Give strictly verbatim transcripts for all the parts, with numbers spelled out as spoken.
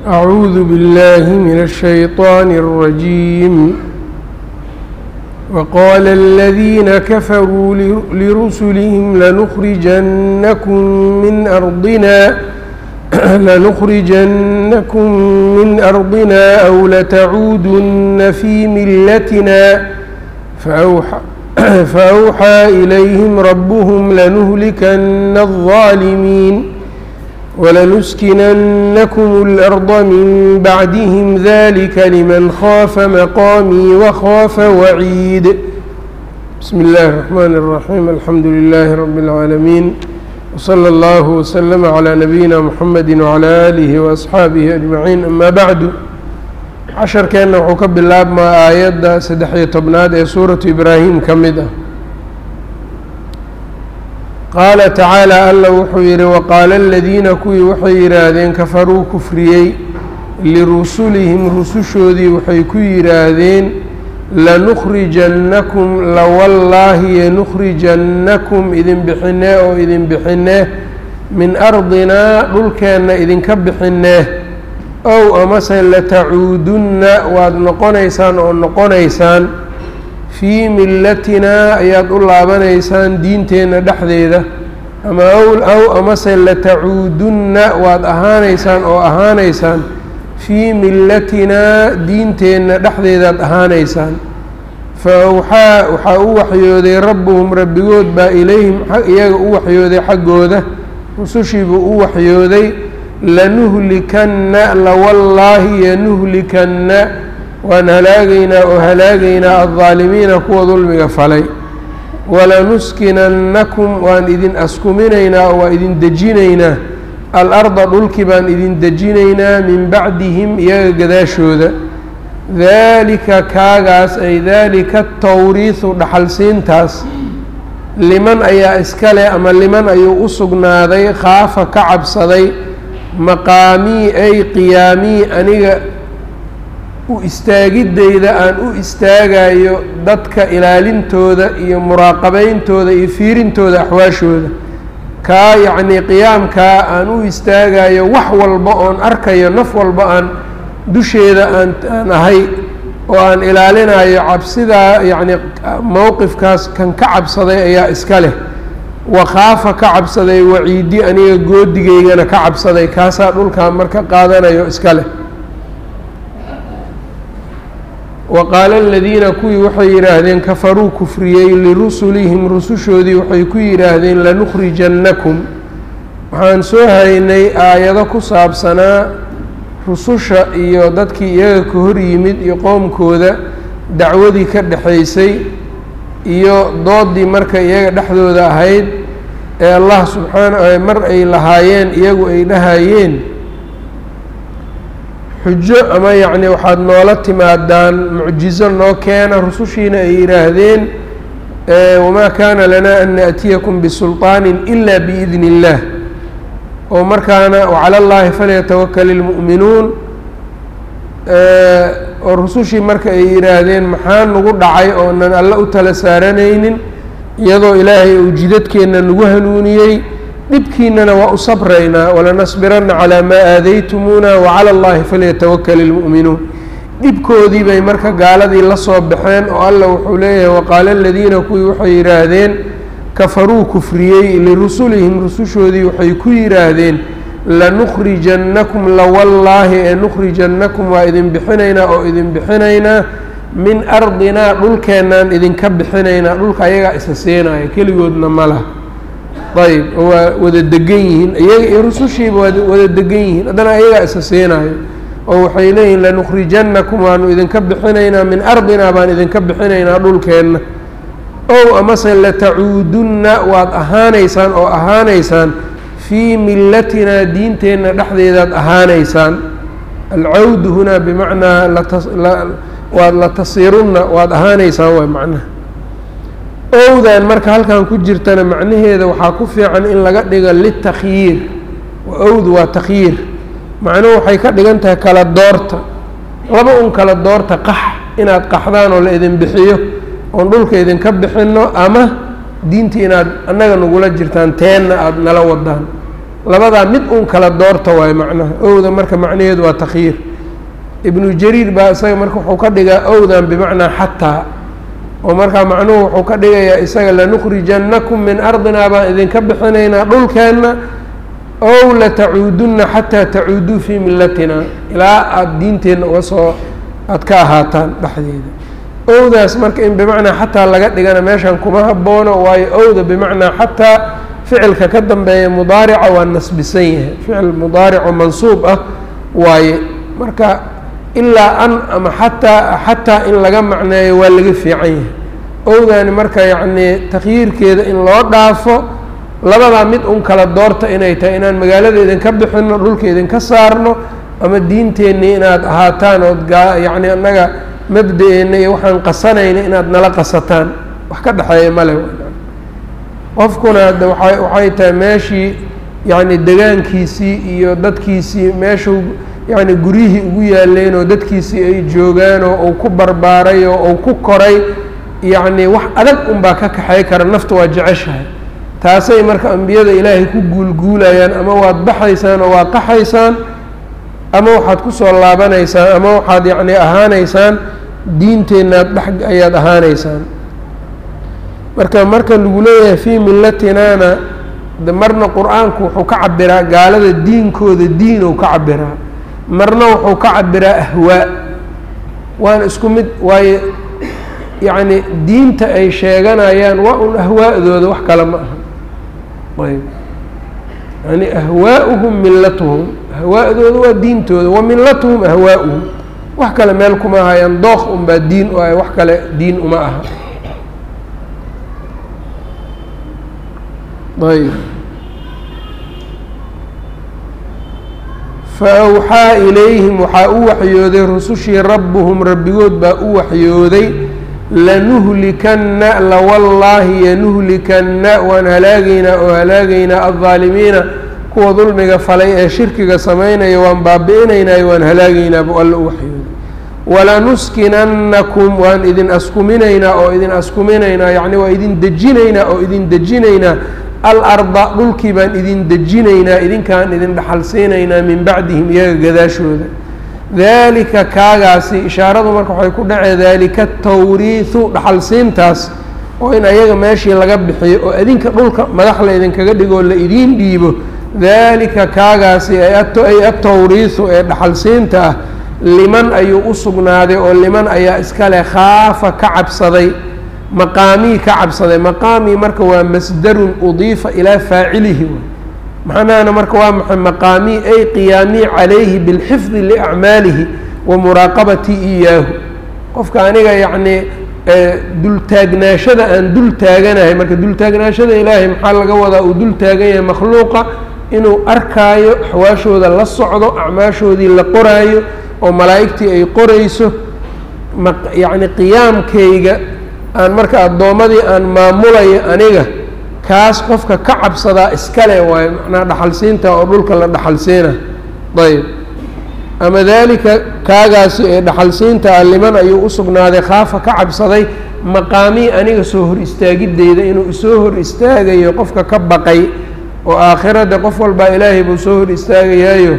أعوذ بالله من الشيطان الرجيم. وقال الذين كفروا لرسلهم لنخرجنكم من أرضنا لنخرجنكم من أرضنا أو لتعودن في ملتنا فأوحى, فأوحى إليهم ربهم لنهلكن الظالمين ولنسكننكم الأرض من بعدهم ذلك لمن خاف مقامي وخاف وعيد. بسم الله الرحمن الرحيم. الحمد لله رب العالمين، وصلى الله وسلم على نبينا محمد وعلى آله وأصحaabihi أجمعين. أما بعد، casharkeenna wuxuu ka bilaabmaa aayadda saddex iyo tobnaad ee suuratu ibraahim ka mid ah. qaala tacaalى alla wuxuu yidhi waqaala aladiina kuwii waxay yidhaahdeen kafaruu kufriyey lirusulihim rusushoodii waxay ku yidhaahdeen lanukhrijannakum lawallaahi yanukhrijannakum idin bixinee oo idin bixinee min ardinaa dhulkeenna idinka bixinee ow amase latacuudunna waad noqonaysaan oo noqonaysaan fii millatinaa ayaad u laabanaysaan diinteenna dhexdeeda, ama ow amase latacuudunna waad ahaanaysaan oo ahaanaysaan fii millatinaa diinteenna dhexdeedaad ahaanaysaan. fa awxaa waxaa u waxyooday rabbuhum rabbigood baa ilayhim iyaga u waxyooday xaggooda, rusushii buu u waxyooday lanuhlikanna lawallaahi yanuhlikanna waan halaagaynaa oo halaagaynaa aldaalimiina kuwa dulmiga falay, walanuskinannakum waan idin askuminaynaa oo waa idin dejinaynaa alarda dhulki baan idin dejinaynaa min bacdihim iyaga gadaashooda. daalika kaagaas ay daalika tawriihu dhaxalsiintaas liman ayaa iska leh ama liman ayuu u sugnaaday khaafa ka cabsaday maqaamii ay qiyaamii aniga u istaagideyda aan u istaagayo dadka ilaalintooda iyo muraaqabeyntooda iyo fiirintooda axwaashooda, kaa yacnii qiyaamkaa aan u istaagayo wax walba oon arkayo, naf walba aan dusheeda aan aan ahay oo aan ilaalinayo. cabsidaa yacnii mowqifkaas kan ka cabsaday ayaa iska leh, wakhaafa ka cabsaday waciidi aniga goodigeygana ka cabsaday, kaasaa dhulkaa marka qaadanayo iska leh. waqaala aladiina kuwii waxay yidhaahdeen kafaruu kufriyey lirusulihim rusushoodii waxay ku yidhaahdeen lanukhrijannakum. waxaan soo haynay aayado ku saabsanaa rususha iyo dadkii iyaga ka hor yimid iyo qoomkooda dacwadii ka dhexaysay iyo doodii marka iyaga dhexdooda ahayd ee allah subxaana mar ay lahaayeen iyagu ay dhahayeen xujo ama yacni waxaad noola timaadaan mucjizo noo keena, rusushiina ay yidhaahdeen wamaa kaana lanaa an naأtiyakum bisulطaanin ila biidni اllah, oo markaana wacala اllahi falyatawakal اlmu'minuun. oo rusushii marka ay yidhaahdeen maxaa nagu dhacay oonan alle u tala saaranaynin iyadoo ilaahay uu jidadkeenna nagu hanuuniyey, dhibkiinana waa u sabraynaa walanasbiranna calaa maa aadaytumuuna wacala اllahi falyatawakal اlmu'minuun. dhibkoodii bay marka gaaladii la soo baxeen oo alla wuxuu leeyahay waqaala aladiina kuwii waxay yidhaahdeen kafaruu kufriyey lirusulihim rusushoodii waxay ku yidhaahdeen lanukhrijannakum lawallaahi ee nukhrijannakum waa idin bixinaynaa oo idin bixinaynaa min ardinaa dhulkeennaan idinka bixinaynaa. dhulka ayagaa isa siinaya keligoodna ma laha. ayb waa wada degan yihiin iyaga iyo rusushiiba waa wada degan yihiin, haddana ayagaa isa siinayo oo waxay leeyihin lanukhrijannakum waanu idinka bixinaynaa min ardinaa baan idinka bixinaynaa dhulkeenna, ow amase latacuudunna waad ahaanaysaan oo ahaanaysaan fii millatinaa diinteenna dhexdeedaad ahaanaysaan. alcawdu hunaa bimacnaa waad latasirunna waad ahaanaysaan waa macnaha. owdan marka halkan ku jirtana macnaheeda waxaa ku fiican in laga dhigo litakhyiir, owdu waa takhyiir, macnuhu waxay ka dhigan tahay kala doorta, laba un kala doorta, qax inaad qaxdaan oo la idin bixiyo oon dhulka idinka bixinno, ama diintii inaad annaga nagula jirtaan teenna aada nala wadaan. labadaa mid un kala doorta waayo macnaha owda marka macnaheedu waa takhyiir ibnu jariir baa isaga marka wuxuu ka dhigaa owdan bimacnaa xataa oo markaa macnuhu wuxuu ka dhigayaa isaga lanukhrijannakum min ardinaa baan idinka bixinaynaa dhulkeenna ow latacuudunna xataa tacuuduu fii millatina ilaa aada diinteenna uga soo aada ka ahaataan dhexdeeda owdaas marka in bimacnaa xataa laga dhigana meeshan kuma haboono waayo owda bimacnaa xataa ficilka ka dambeeya mudaarica waa nasbisan yahay ficil mudaarico mansuub ah waaye marka ilaa an ama xataa xataa in laga macneeyo waa laga fiican yahay owdaani marka yacnii takhyiirkeeda in loo dhaafo labadaa mid un kala doorta inay tahay inaan magaalada idinka bixino dhulka idinka saarno ama diinteennii inaad ahaataan ood gaa yacni annaga mabda-eenna iyo waxaan qasanayna inaad nala qasataan wax ka dhexeeya male qofkuna hadda waa waxay tahay meeshii yacni degaankiisii iyo dadkiisii meeshuu yacni guryihii ugu yaaleen oo dadkiisii ay joogaan oo uu ku barbaaray oo uu ku koray yacni wax adag unbaa ka kaxay kara nafta waa jeceshahay taasay marka ambiyada ilaahay ku guulguulayaan ama waad baxaysaan oo waad qaxaysaan ama waxaad kusoo laabanaysaan ama waxaad yacni ahaanaysaan diinteennaad dhex ayaad ahaanaysaan marka marka lagu leeyahay fii millatinaana de marna qur-aanku wuxuu ka cabiraa gaalada diinkooda diin ou ka cabiraa marna wuxuu ka cabiraa ahwaa waana isku mid waaye yacni diinta ay sheeganayaan waa un ahwaa'dooda wax kale ma aha ayb yani ahwaa'uhum millatuhum ahwaa'dooda waa diintooda wa millatuhum ahwaa'uhum wax kale meel kuma ahayaan dookh unbaa diin u ah wax kale diin uma aha ayb faawxaa ilayhim waxaa u waxyooday rusushii rabbuhum rabbigood baa u waxyooday lanuhlikanna lawallaahi yanuhlikanna waan halaagaynaa oo halaagaynaa aldaalimiina kuwa dulmiga falay ee shirkiga samaynaya waan baabi'inaynayo waan halaagaynaa buu alla u waxyooday walanuskinannakum waan idin askuminaynaa oo idin askuminaynaa yacni waa idin dejinaynaa oo idin dejinaynaa alarda dhulkii baan idin dejinaynaa idinkaan idin dhaxal siinaynaa min bacdihim iyaga gadaashooda daalika kaagaasi ishaaradu marka waxay ku dhacee daalika tawriihu dhaxal siintaas oo in ayaga meeshii laga bixiyo oo idinka dhulka madaxla idinkaga dhigoo la idiin dhiibo daalika kaagaasi ay atawriihu ee dhaxal siinta ah liman ayuu u sugnaaday oo liman ayaa iskale khaafa ka cabsaday maqaamii ka cabsaday maqaamii marka waa masdarun udiifa ilaa faacilihi macnahana marka waa maxay maqaamii ay qiyaamii calayhi bilxifdi liacmaalihi wa muraaqabatii iyaahu qofka aniga yacnii dultaagnaashada aan dul taaganahay marka dultaagnaashada ilaahay maxaa laga wadaa uu dul taagan yahay makhluuqa inuu arkaayo axwaashooda la socdo acmaashoodii la qoraayo oo malaa'igtii ay qorayso yacni qiyaamkayga aan marka addoommadii aan maamulayo aniga kaas qofka ka cabsadaa iskale waayo macnaa dhaxalsiinta oo dhulka la dhaxalsiina ayb ama daalika kaagaasi ee dhaxalsiinta ah liman ayuu u sugnaaday khaafa ka cabsaday maqaamii aniga soo hor istaagideyda inuu isoo hor istaagayo qofka ka baqay oo aakhirada qof walbaa ilaahay buu soo hor istaagayaayo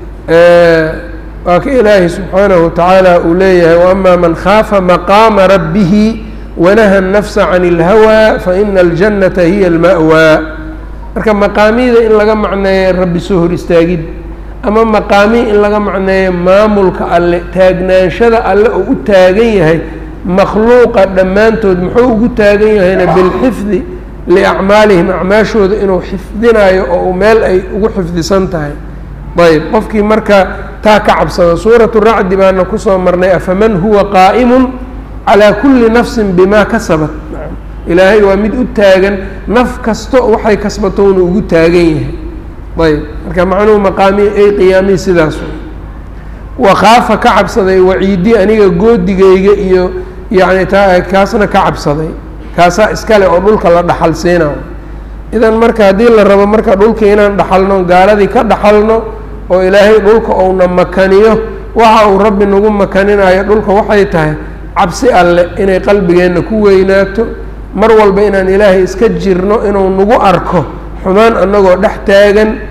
waa ka ilaahay subxaanahu watacaala uu leeyahay waama man khaafa maqaama rabbihi wanaha الnafsa can اlhawaa faina aljannata hiya alma'waa marka maqaamiyda in laga macneeyo rabbi soo hor istaagid ama maqaamiy in laga macneeyo maamulka alle taagnaanshada alle oo u taagan yahay makhluuqa dhammaantood muxuu ugu taagan yahayna bilxifdi liacmaalihim acmaashooda inuu xifdinayo oo u meel ay ugu xifdisan tahay ayb qofkii marka taa ka cabsada suuratu racdi baana kusoo marnay afaman huwa qaa'imun calaa kulli nafsin bimaa kasabat ilaahay waa mid u taagan naf kasto waxay kasbato unu ugu taagan yahay ayb marka macnuhu maqaami ay qiyaamii sidaas wakaafa ka cabsaday waciidi aniga goodigayga iyo yacni taa kaasna ka cabsaday kaasaa iskale oo dhulka la dhaxal siinayo idan marka haddii la rabo marka dhulka inaan dhaxalno gaaladii ka dhaxalno oo ilaahay dhulka ouna makaniyo waxa uu rabbi nagu makaninayo dhulka waxay tahay cabsi alle inay qalbigeenna ku weynaato mar walba inaan ilaahay iska jirno inuu nagu arko xumaan annagoo dhex taagan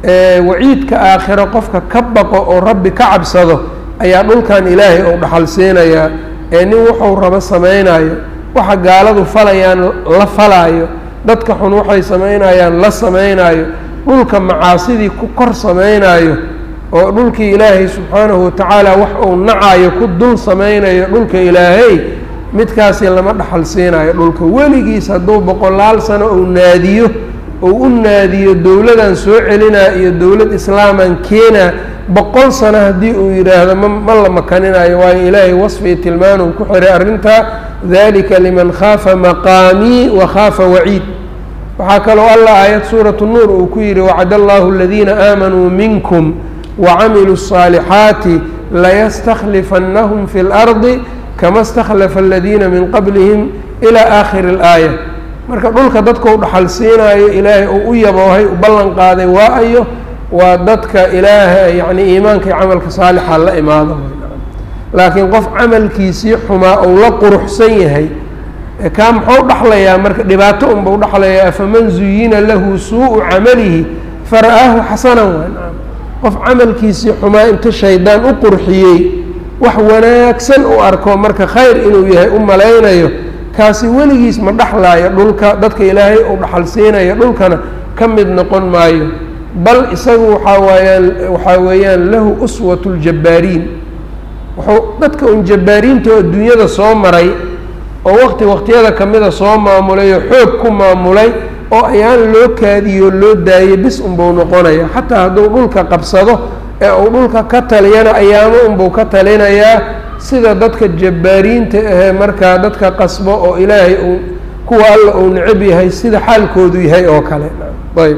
waciidka aakhiro qofka ka baqo oo rabbi ka cabsado ayaa dhulkan ilaahay ou dhaxal siinayaa ee nin wuxuu rabo samaynayo waxa gaaladu falayaan la falaayo dadka xun waxay samaynayaan la samaynayo dhulka macaasidii ku kor samaynayo oo dhulkii ilaahay subxaanahu watacaala wax uu nacayo ku dul samaynayo dhulka ilaahay midkaasi lama dhaxal siinayo dhulka weligiis hadduu boqolaal sano uu naadiyo ou u naadiyo dowladan soo celinaa iyo dowlad islaaman keenaa boqol sano haddii uu yidhaahdo ma ma la makaninayo waayo ilaahay wasfii tilmaan uu ku xiray arrintaa dalika liman khaafa maqaamii wa khaafa waciid waxaa kaloo allah aayad suuratu nuur uu ku yidhi wacada allahu aladiina aamanuu minkum wacamiluu الصaalixaati layastakhlifannahum fi اlardi kama اstakhlafa aladiina min qablihim ilaa aakhiri اlaaya marka dhulka dadka u dhaxal siinaayo ilaahay uu u yaboohay u ballan qaaday waa ayo waa dadka ilaahay yacni iimaanka iyo camalka saalixa la imaado laakiin qof camalkiisii xumaa ou la quruxsan yahay kaa muxuu dhaxlayaa marka dhibaato unbau dhaxlayaa faman zuyina lahu suu-u camalihi fara-aahu xasanan waa qof camalkiisii xumaa inta shaydaan u qurxiyey wax wanaagsan u arko marka khayr inuu yahay u malaynayo kaasi weligiis ma dhaxlaayo dhulka dadka ilaahay uu dhaxal siinayo dhulkana ka mid noqon maayo bal isagu waxaa waayaan waxaa weeyaan lahu uswatu ljabbaariin wuxuu dadka un jabbaariinta oo adduunyada soo maray oo waqti waqtiyada kamida soo maamulay oo xoog ku maamulay oo ayaan loo kaadiyo loo daayay bis unbuu noqonaya xataa hadduu dhulka qabsado ee uu dhulka ka taliyana ayaamo unbuu ka talinayaa sida dadka jabbaariinta ahee markaa dadka qasbo oo ilaahay uu kuwa alla uu necab yahay sida xaalkoodu yahay oo kale ayb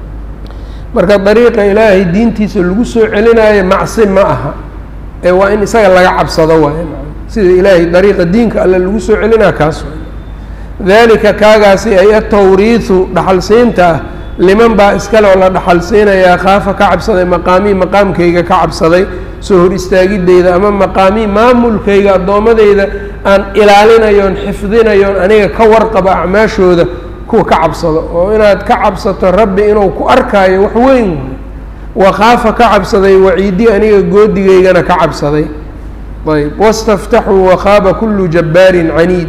marka dariiqa ilaahay diintiisa lagu soo celinayo macsi ma aha ee waa in isaga laga cabsado waay sida ilaahay dariiqa diinka alle lagu soo celinaa kaas dalika kaagaasi ay atawriihu dhaxalsiinta ah liman baa iskale oo la dhaxal siinayaa khaafa ka cabsaday maqaamii maqaamkayga ka cabsaday soo hor istaagideyda ama maqaamii maamulkayga addoommadeyda aan ilaalinayoon xifdinayoon aniga ka warqaba acmaashooda kuwa ka cabsado oo inaad ka cabsato rabbi inuu ku arkaayo wax weyn wa khaafa ka cabsaday waciidi aniga goodigaygana ka cabsaday ayb wastaftaxuu wakhaaba kullu jabbaarin caniid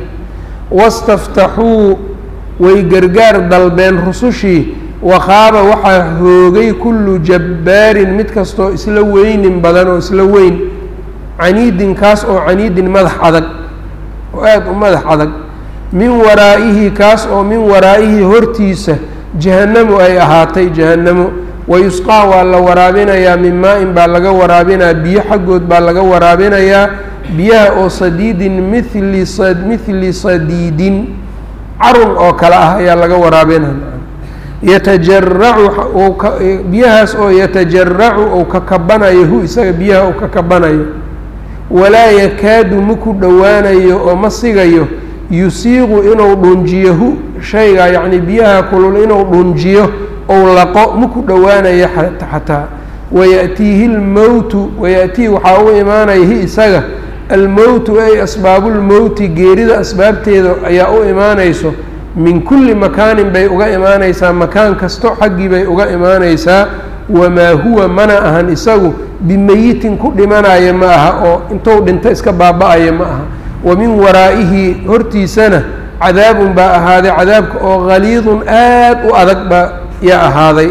wastaftaxuu way gargaar dalbeen rusushii wakhaaba waxaa hoogay kullu jabbaarin mid kastoo isla weynin badan oo isla weyn caniidin kaas oo caniidin madax adag oo aada u madax adag min waraa'ihi kaas oo min waraa'ihi hortiisa jahannamu ay ahaatay jahannamo wayusqaa waa la waraabinayaa min maa-in baa laga waraabinayaa biyo xaggood baa laga waraabinayaa biyaha oo sadiidin mili mithli sadiidin carun oo kale ah ayaa laga waraabinaya yatajaracu biyahaas oo yatajaracu ou ka kabanayo hu isaga biyaha uu ka kabanayo walaa yakaadu maku dhowaanayo oo ma sigayo yusiiqu inuu dhunjiyo hu shayga yacni biyaha kulul inuu dhunjiyo ou laqo maku dhowaanayo xataa wayaأtiihi اlmowtu wayaأtiihi waxaa u imaanaya hi isaga almowtu ay asbaabulmowti geerida asbaabteeda ayaa u imaanayso min kulli makaanin bay uga imaanaysaa makaan kasto xaggii bay uga imaanaysaa wamaa huwa mana ahan isagu bimeyitin ku dhimanaya ma aha oo intuu dhinto iska baaba-aya ma aha wa min waraa'ihi hortiisana cadaabun baa ahaaday cadaabka oo haliidun aad u adag baa yaa ahaaday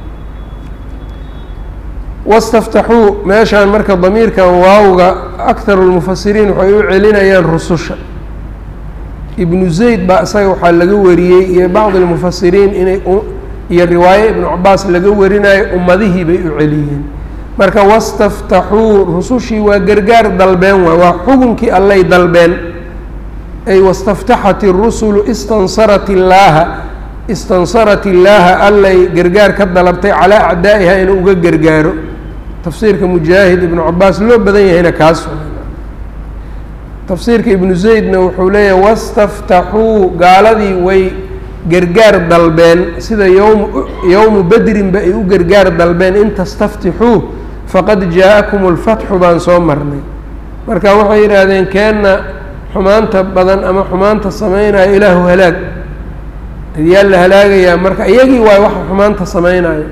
wastaftaxuu meeshaan marka damiirkan waawga akharu lmufasiriin waxay u celinayaan rususha ibnu zayd baa isaga waxaa laga wariyey iyo bacdi lmufasiriin inay iyo riwaaye ibnu cabaas laga warinayo ummadihii bay u celiyeen marka wastaftaxuu rusushii waa gargaar dalbeen waay waa xukunkii allay dalbeen ay wastaftaxat irusulu istansarat illaaha istansarat illaaha allay gargaar ka dalabtay calaa acdaa'iha inuu uga gargaaro tafsiirka mujaahid ibnu cabaas loo badan yahayna kaas tafsiirka ibnu zaydna wuxuu leeyahay wastaftaxuu gaaladii way gargaar dalbeen sida yowm yowmu bedrinba ay u gargaar dalbeen in tastaftixuu faqad jaa-akum اlfatxu baan soo marnay marka waxay yidhaahdeen keenna xumaanta badan ama xumaanta samaynayo ilaahu halaag yaa la halaagayaa marka iyagii waay waxa xumaanta samaynayo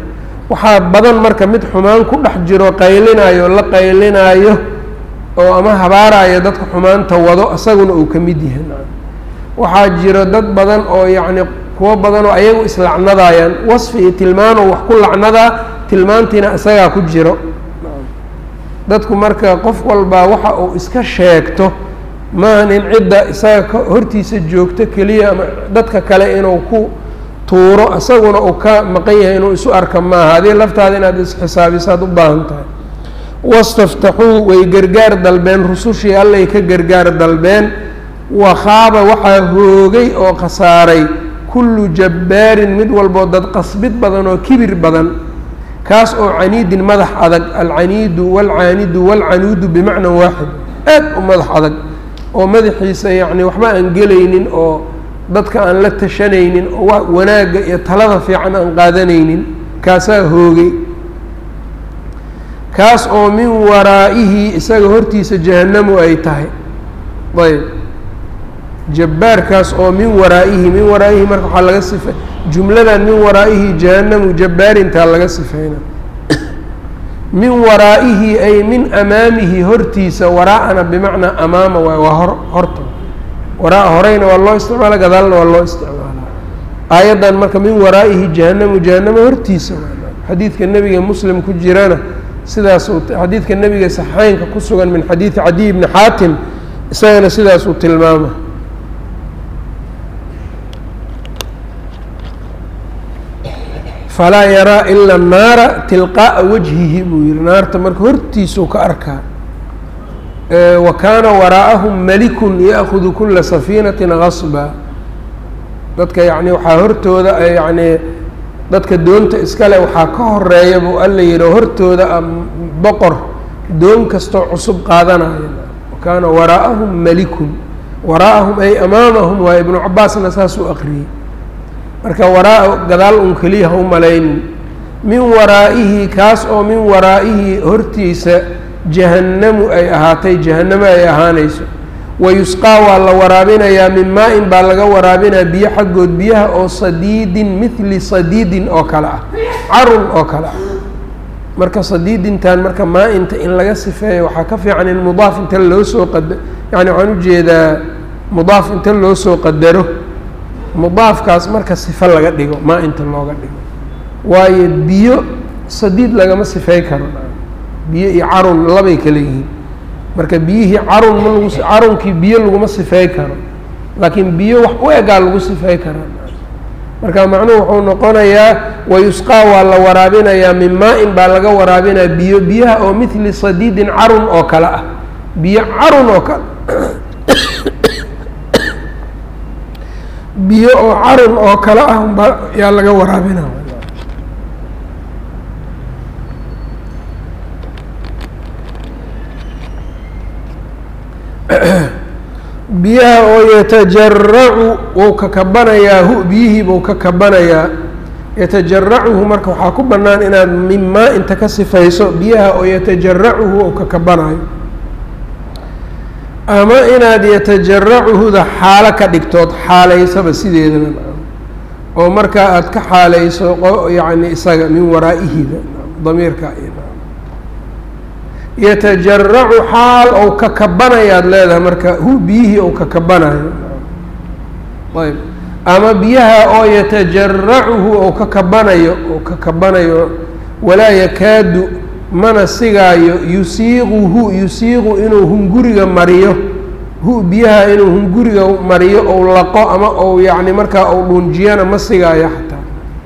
waxaa badan marka mid xumaan ku dhex jiro qaylinaayo la qaylinaayo oo ama habaaraayo dadka xumaanta wado isaguna uu ka mid yahay waxaa jiro dad badan oo yacni kuwo badan oo ayagu islacnadaayaan wasfi iyo tilmaanoo wax ku lacnadaa tilmaantiina isagaa ku jiro dadku marka qof walbaa waxa uu iska sheegto maahan in cidda isaga hortiisa joogto keliya ama dadka kale inuu ku tuuro isaguna uu ka maqan yahay inuu isu arka maaha adii laftaada inaad isxisaabisaad u baahan tahay wastaftaxuu way gargaar dalbeen rusushii allay ka gargaar dalbeen wakhaaba waxaa hoogay oo khasaaray kullu jabbaarin mid walboo dad qasbid badan oo kibir badan kaas oo caniidin madax adag alcaniidu waalcaanidu waalcanuudu bimacnan waaxid aad u madax adag oo madaxiisa yacni waxba aan gelaynin oo dadka aan la tashanaynin oo wanaagga iyo talada fiican aan qaadanaynin kaasaa hoogay kaas oo min waraa'ihi isaga hortiisa jahannamu ay tahay ayb jabbaarkaas oo min waraa'ihi min waraa'ihi marka waxaa laga sifay jumladan min waraa'ihi jahannamu jabbaarintaa laga sifayna min waraa'ihi ay min amaamihi hortiisa waraa'ana bimacnaa amaama waay waa hor horta waraa horeyna waa loo isticmaala gadaalna waa loo isticmaala aayaddan marka min waraa'ihi jahannamu jahannama hortiisa xadiidka nebiga muslim ku jirana sidaas xadiidka nebiga saxeynka ku sugan min xadiidi cadiy bni xaatim isagana sidaas uu tilmaama falaa yaraa ila annaara tilqaa'a wajhihi buu yihi naarta marka hortiisuu ka arkaa wa kaana waraa'ahum malikun ya'kudu kula safiinatin gasba dadka yacni waxaa hortooda yacni dadka doonta iskale waxaa ka horeeya buu alla yihi oo hortooda boqor doon kastoo cusub qaadanaya wa kaana waraa'ahum malikun waraa'ahum ay amaamahum waa ibnu cabaasna saasuu aqriyey marka waraa gadaal un keliya ha u malaynin min waraa'ihi kaas oo min waraa'ihi hortiisa jahannamu ay ahaatay jahannamo ay ahaanayso wayusqaa waa la waraabinayaa min maa-in baa laga waraabinaya biyo xaggood biyaha oo sadiidin mithli sadiidin oo kale ah carun oo kale ah marka sadiidintan marka maa-inta in laga sifeeyo waxaa ka fiican in mudaaf inta loo soo qada yani waxaan ujeedaa mudaaf inta loo soo qadaro mudaafkaas marka sifo laga dhigo maa-inta looga dhigo waayo biyo sadiid lagama sifey karo biyo iyo carun labay kala yihiin marka biyihii carun ma lagu carunkii biyo laguma sifey karo laakiin biyo wax u egaa lagu sifey karaa marka macnuhu wuxuu noqonayaa wayusqaa waa la waraabinayaa min maa-in baa laga waraabinaya biyo biyaha oo mithli sadiidin carun oo kale ah biyo carun oo kale biyo oo carun oo kale ah unba yaa laga waraabinaya biyaha oo yatajaracu wou ka kabanayaa hu biyihii buu ka kabanayaa yatajaracuhu marka waxaa ku bannaan inaad min maa inta ka sifayso biyaha oo yatajaracuhu ou ka kabanayo ama inaad yatajaracuhuda xaalo ka dhigtood xaalaysaba sideedaba oo markaa aada ka xaalayso yacni isaga min waraa'ihiba damiirka yatajaracu xaal ou ka kabanayaad leedahay marka hu biyihii ou ka kabanayo ayb ama biyaha oo yatajaracuhu ou ka kabanayo ou ka kabanayo walaa yakaadu mana sigaayo yusiiquhu yusiiqu inuu hunguriga mariyo hu biyaha inuu hunguriga mariyo ou laqo ama ou yacni markaa ou dhuunjiyana ma sigaayo xataa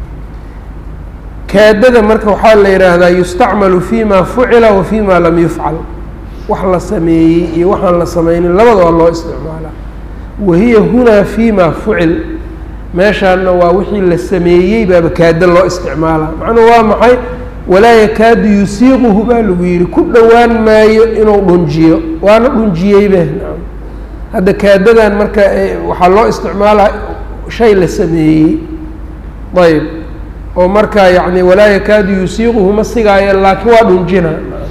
kaadada marka waxaa la yidhaahdaa yustacmalu fi ma fucila wa fi ma lam yufcal wax la sameeyey iyo waxaan la sameynin labadaba loo isticmaalaa wahiya hunaa fi ma fucil meeshaana waa wixii la sameeyey baaba kaada loo isticmaalaa macnuhu waa maxay walaa yakaadu yusiiquhu baa lagu yihi ku dhowaan maayo inuu dhunjiyo waana dhunjiyeybe hadda kaadadan marka waxaa loo isticmaalaa shay la sameeyey ayb oo markaa yacni walaa yakaadu yusiiquhu ma sigaayo laakiin waa dhunjina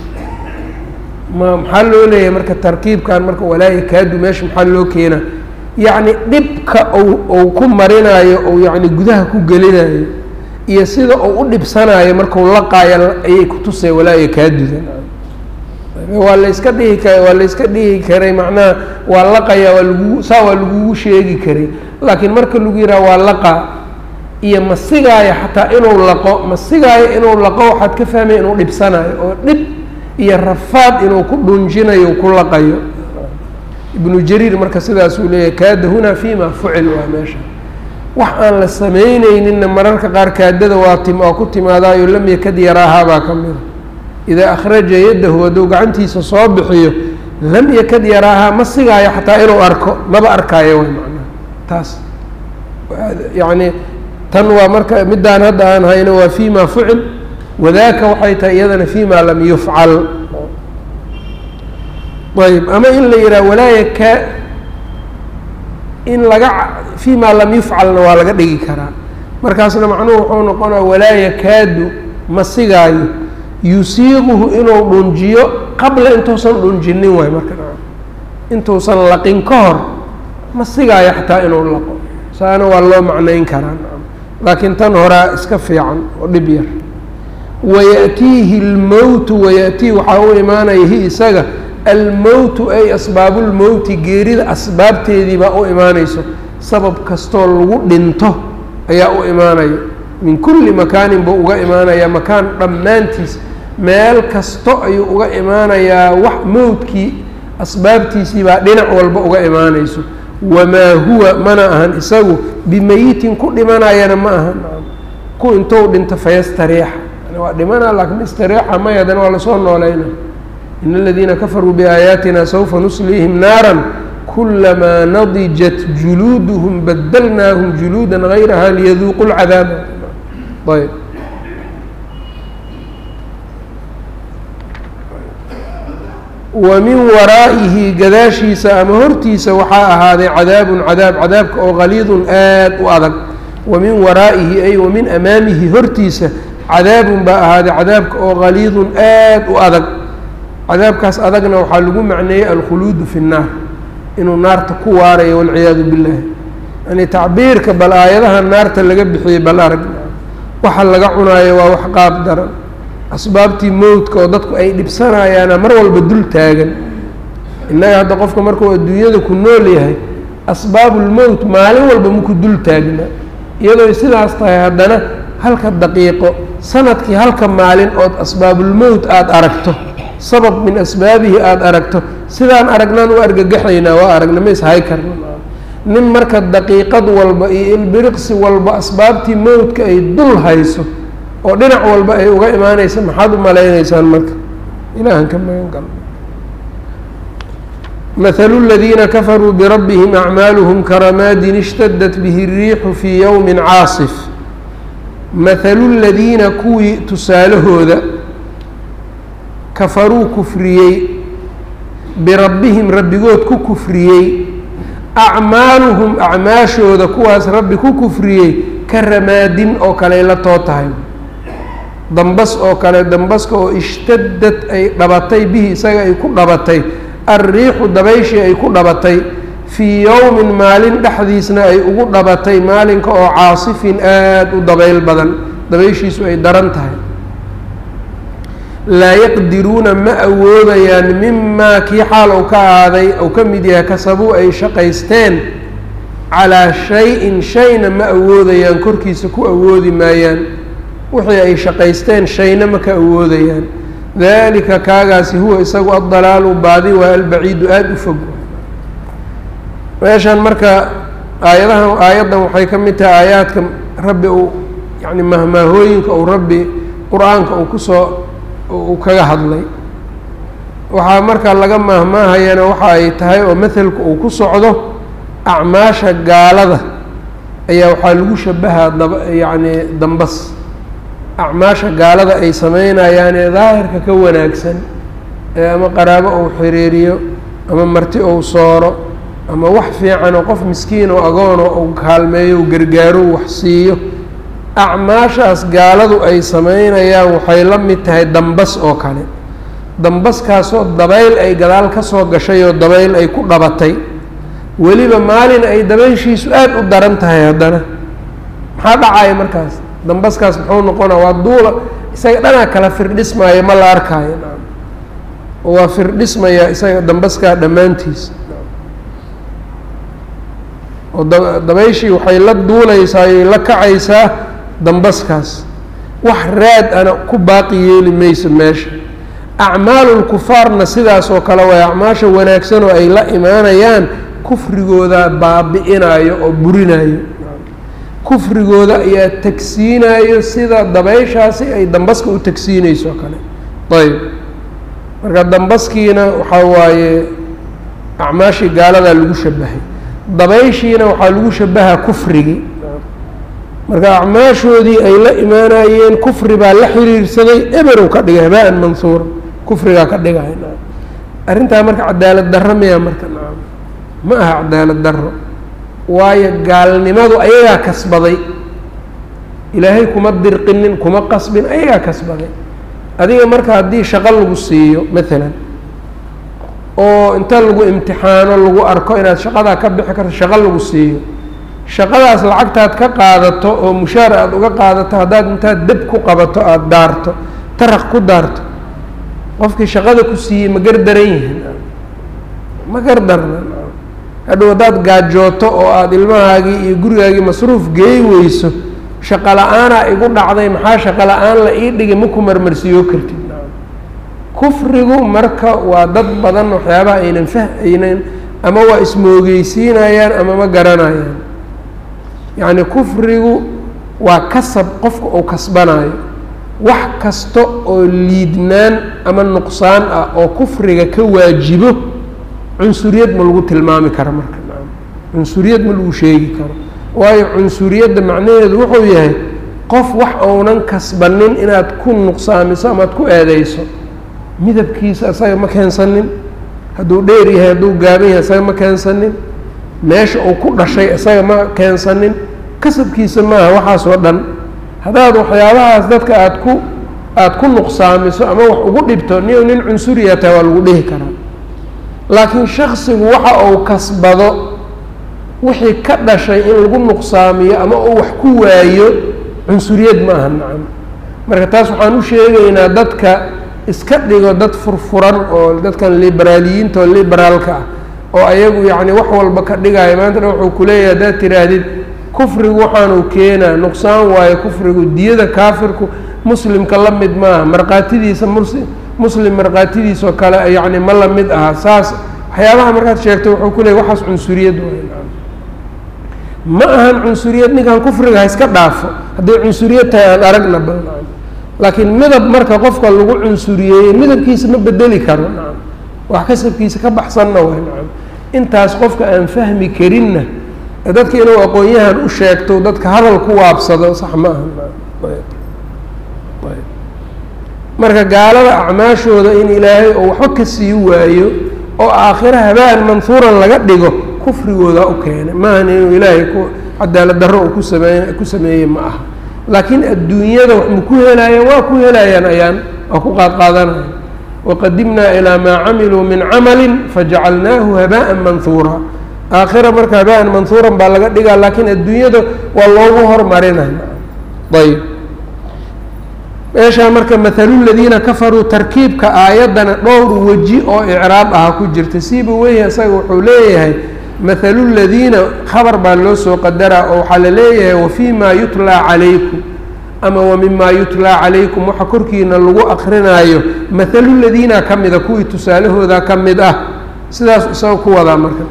ma maxaa loo leeyahay marka tarkiibkan marka walaa yakaadu meesha maxaa loo keena yacni dhibka ou ou ku marinayo ou yacni gudaha ku gelinayo iyo sida uu u dhibsanayo markuu laqaayo ayay ku tusay walaa yakaadudan waa la iska dhihi karay waa la iska dhihi karay macnaha waa laqaya waa lagu saa waa lagugu sheegi karay laakiin marka lagu yidhaha waa laqa iyo masigaayo xataa inuu laqo masigaayo inuu laqo waxaad ka fahmaya inuu dhibsanayo oo dhib iyo rafaad inuu ku dhunjinayo ku laqayo ibnu jariir marka sidaasuu leeyahay kaada hunaa fima fucil waa meesha wax aan la samaynayninna mararka qaar kaadada waa tim oo ku timaadaayo lam yakad yaraahaa baa ka mida idaa akhraja yaddahu hadduu gacantiisa soo bixiyo lam yakad yaraahaa ma sigaayo xataa inuu arko maba arkaayo way macnaha taas yacni tan waa marka middaan hadda aan hayno waa fima fucil wadaaka waxay tahay iyadana fima lam yufcal ayb ama in la yidhaha walaa yaka in laga fima lam yufcalna waa laga dhigi karaa markaasna macnuhu wuxuu noqonaya walaa yakaadu ma sigaayo yusiiquhu inuu dhunjiyo qabla intuusan dhunjinin waay marka intuusan laqin ka hor ma sigaayo xataa inuu laqo saana waa loo macnayn karaa laakiin tan horaa iska fiican oo dhib yar wayaأtiihi اlmowtu wayaأtiihi waxaa u imaanaya hi isaga almowtu ay asbaabulmowti geerida asbaabteedii baa u imaanayso sabab kastoo lagu dhinto ayaa u imaanaya min kulli makaanin buu uga imaanayaa makaan dhammaantiis meel kasto ayuu uga imaanayaa wax mowdkii asbaabtiisii baa dhinac walba uga imaanayso wamaa huwa mana ahan isagu bimeyitin ku dhimanayana ma ahan ku intou dhinto fayastariixa waa dhimanaa laakiin istariixa may haddana waa lasoo noolayna in aladiina kafaruu biaayaatina sawfa nusliihim naara kulamaa nadijat juluuduhum badalnaahum juluuda gayraha liyaduuqu lcadaaba ayb wa min waraa'ihi gadaashiisa ama hortiisa waxaa ahaaday cadaabun cadaab cadaabka oo galiidun aad u adag wa min waraa'ihi ay wa min amaamihi hortiisa cadaabun baa ahaaday cadaabka oo galiidun aad u adag cadaabkaas adagna waxaa lagu macneeyey alkhuluudu fi nnaar inuu naarta ku waarayo walciyaadu billahi yani tacbiirka bal aayadaha naarta laga bixiyey bal arag waxa laga cunaayo waa wax qaab daran asbaabtii mowdka oo dadku ay dhibsanayaana mar walba dul taagan innaga hadda qofka markuu adduunyada ku nool yahay asbaabulmowt maalin walba maku dul taagna iyadoo sidaas tahay haddana halka daqiiqo sanadkii halka maalin ood asbaabulmowt aada aragto sabab min asbaabihi aada aragto sidaan aragnaan u argagaxaynaa waa aragna ma ishay karna nin marka daqiiqad walba iyo ilbiriqsi walba asbaabtii mowdka ay dul hayso oo dhinac walba ay uga imaanaysa maxaad u malaynaysaan marka ilaahan ka magan galno mathalu ladiina kafaruu birabbihim acmaaluhum karamaadin ishtadat bihi الriixu fii yowmi caasif mathalu ladiina kuwii tusaalahooda kafaruu kufriyey birabbihim rabbigood ku kufriyey acmaaluhum acmaashooda kuwaas rabbi ku kufriyey ka ramaadin oo kale la too tahay dambas oo kale dambaska oo ishtadad ay dhabatay bihi isaga ay ku dhabatay alriixu dabayshii ay ku dhabatay fii yowmin maalin dhexdiisna ay ugu dhabatay maalinka oo caasifin aada u dabayl badan dabayshiisu ay daran tahay laa yaqdiruuna ma awoodayaan mimaa kii xaal ou ka ahaaday ou ka mid yahay kasabuu ay shaqaysteen calaa shay-in shayna ma awoodayaan korkiisa ku awoodi maayaan wixii ay shaqaysteen shayna ma ka awoodayaan dalika kaagaasi huwa isagu addalaalu baadi waa albaciidu aada u fog meeshan marka aayadahan aayaddan waxay ka mid tahay aayaadka rabbi uu yacni mahmaahooyinka uu rabbi qur-aanka uu kusoo uu kaga hadlay waxaa marka laga mahmaahayana waxa ay tahay oo mathalka uu ku socdo acmaasha gaalada ayaa waxaa lagu shabahaa daba yacni dambas acmaasha gaalada ay sameynayaan ee daahirka ka wanaagsan ee ama qaraabo ou xiriiriyo ama marti ou sooro ama wax fiican oo qof miskiin oo agoono ou kaalmeeyo u gargaaro wax siiyo acmaashaas gaaladu ay sameynayaan waxay la mid tahay dambas oo kale dambaskaasoo dabayl ay gadaal ka soo gashay oo dabayl ay ku dhabatay weliba maalin ay dabayshiisu aada u daran tahay haddana maxaa dhacaya markaas dambaskaas muxuu noqonaa waa duula isaga dhanaa kala firdhismaayo ma la arkaayo oo waa firdhismaya isaga dambaskaa dhammaantiis oo dabayshii waxay la duulaysaa ayay la kacaysaa dambaskaas wax raad ana ku baaqi yeeli mayso meesha acmaalulkufaarna sidaas oo kale waa acmaasha wanaagsan oo ay la imaanayaan kufrigooda baabi'inayo oo burinayo kufrigooda ayaa tagsiinayo sida dabayshaasi ay dambaska u tagsiinayso o kale ayb marka dambaskiina waxaa waaye acmaashii gaaladaa lagu shabahay dabayshiina waxaa lagu shabahaa kufrigii marka acmaashoodii ay la imaanayeen kufri baa la xiriirsaday eberow ka dhigay habaa-an mansuura kufrigaa ka dhigay arrintaa marka cadaalad darro miyaa marka nacam ma aha cadaalad darro waayo gaalnimadu ayagaa kasbaday ilaahay kuma dirqinin kuma qasbin ayagaa kasbaday adiga marka haddii shaqo lagu siiyo maalan oo inta lagu imtixaano lagu arko inaad shaqadaa ka bixi karto shaqo lagu siiyo shaqadaas lacagtaad ka qaadato oo mushaar aada uga qaadato haddaad intaad deb ku qabato aada daarto taraq ku daarto qofkii shaqada ku siiyey ma gardaran yihin ma gardarna hadhow haddaad gaajooto oo aada ilmahaagii iyo gurigaagii masruuf geey weyso shaqo la-aanaa igu dhacday maxaa shaqo la-aan la ii dhigay ma ku marmarsiiyo kartid kufrigu marka waa dad badan waxyaabaha aynan fahaynan ama waa ismoogeysiinayaan ama ma garanayaan yacni kufrigu waa kasab qofka uu kasbanayo wax kasta oo liidnaan ama nuqsaan ah oo kufriga ka waajibo cunsuriyad ma lagu tilmaami karo marka cunsuriyad ma lagu sheegi karo waayo cunsuriyadda macnaheedu wuxuu yahay qof wax uunan kasbanin inaad ku nuqsaamiso ama ad ku eedeyso midabkiisa isaga ma keensanin hadduu dheer yahay hadduu gaaban yahay isaga ma keensanin meesha uu ku dhashay isaga ma keensanin kasabkiisa maaha waxaas oo dhan haddaad waxyaabahaas dadka aada ku aada ku nuqsaamiso ama wax ugu dhibto ni nin cunsuriya tahay waa lagu dhihi karaa laakiin shaksigu waxa uu kasbado wixii ka dhashay in lagu nuqsaamiyo ama uu wax ku waayo cunsuriyad ma aha nacam marka taas waxaan u sheegaynaa dadka iska dhigo dad furfuran oo dadkan liberaaliyiinta oo liberaalka ah oo ayagu yacni wax walba ka dhigaayo maantana wuxuu kuleeyahay haddaad tidhaahdid kufrigu waxaanuu keenaa nuqsaan waayo kufrigu diyada kaafirku muslimka la mid maaha markhaatidiisa muslim muslim markhaatidiisa oo kale yacni ma la mid aha saas waxyaabaha markaad sheegto wuxuu ku leeyay waxaas cunsuriyad waay ma ahan cunsuriyad ninkan kufriga ha iska dhaafo hadday cunsuriyad tahay aan aragna bal laakiin midab marka qofka lagu cunsuriyeeyey midabkiisa ma bedeli karo nacam wax kasabkiisa ka baxsanna way nacam intaas qofka aan fahmi karinna dadka inuu aqoon-yahan u sheegto dadka hadal ku waabsado sax ma aha marka gaalada acmaashooda in ilaahay oo waxba ka sii waayo oo aakhira habaan manhuuran laga dhigo kufrigooda u keenay maahan inuu ilaahay ku cadaalad darro uu ku sameey ku sameeyey ma aha laakiin adduunyada wax ma ku helayaan waa ku helayaan ayaan waa ku qaadqaadanaya waqadimnaa ilaa maa camiluu min camalin fajacalnaahu habaan manhuura aakhira marka habaan manhuuran baa laga dhigaa laakiin adduunyada waa loogu hormarinaya ayb meeshaa marka mathalu ladiina kafaruu tarkiibka aayaddana dhowr weji oo icraab aha ku jirta siiba weya isaga wuxuu leeyahay mathalu ladiina khabar baa loo soo qadaraa oo waxaa la leeyahay wafii maa yutlaa calaykum ama wamimaa yutlaa calaykum waxa korkiina lagu akrinaayo mathalu ladiina ka mida kuwii tusaalahooda ka mid ah sidaas isaga ku wadaa marka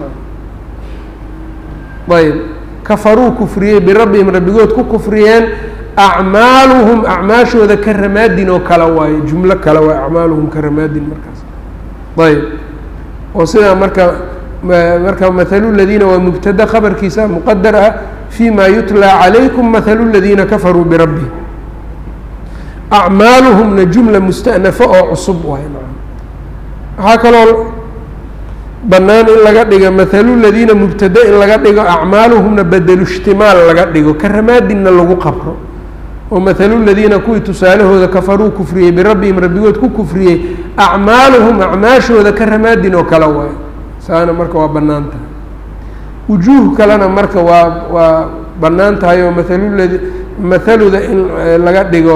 ayb kafaruu kufriyey birabbihim rabbigood ku kufriyeen acmaaluhum acmaashooda ka ramaadin oo kale waaye jumlo kale waaye acmaaluhum ka ramaadin markaas ayb oo sidaa marka marka mathalu ladiina waa mubtada khabarkiisa muqadar ah fii ma yutlaa calaykum mathalu ladiina kafaruu birabbihim acmaaluhumna jumla musta'nafa oo cusub waaye waxaa kaloo banaan in laga dhigo mathalu ladiina mubtada in laga dhigo acmaaluhumna bedelu ishtimaal laga dhigo ka ramaadinna lagu qabro oo mathalu ladiina kuwii tusaalahooda kafaruu kufriyey birabbihim rabbigood ku kufriyey acmaaluhum acmaashooda ka ramaadin oo kale waayo saana marka waa bannaan tahay wujuuh kalena marka waa waa bannaan tahay oo mathalu ladi mathaluda in laga dhigo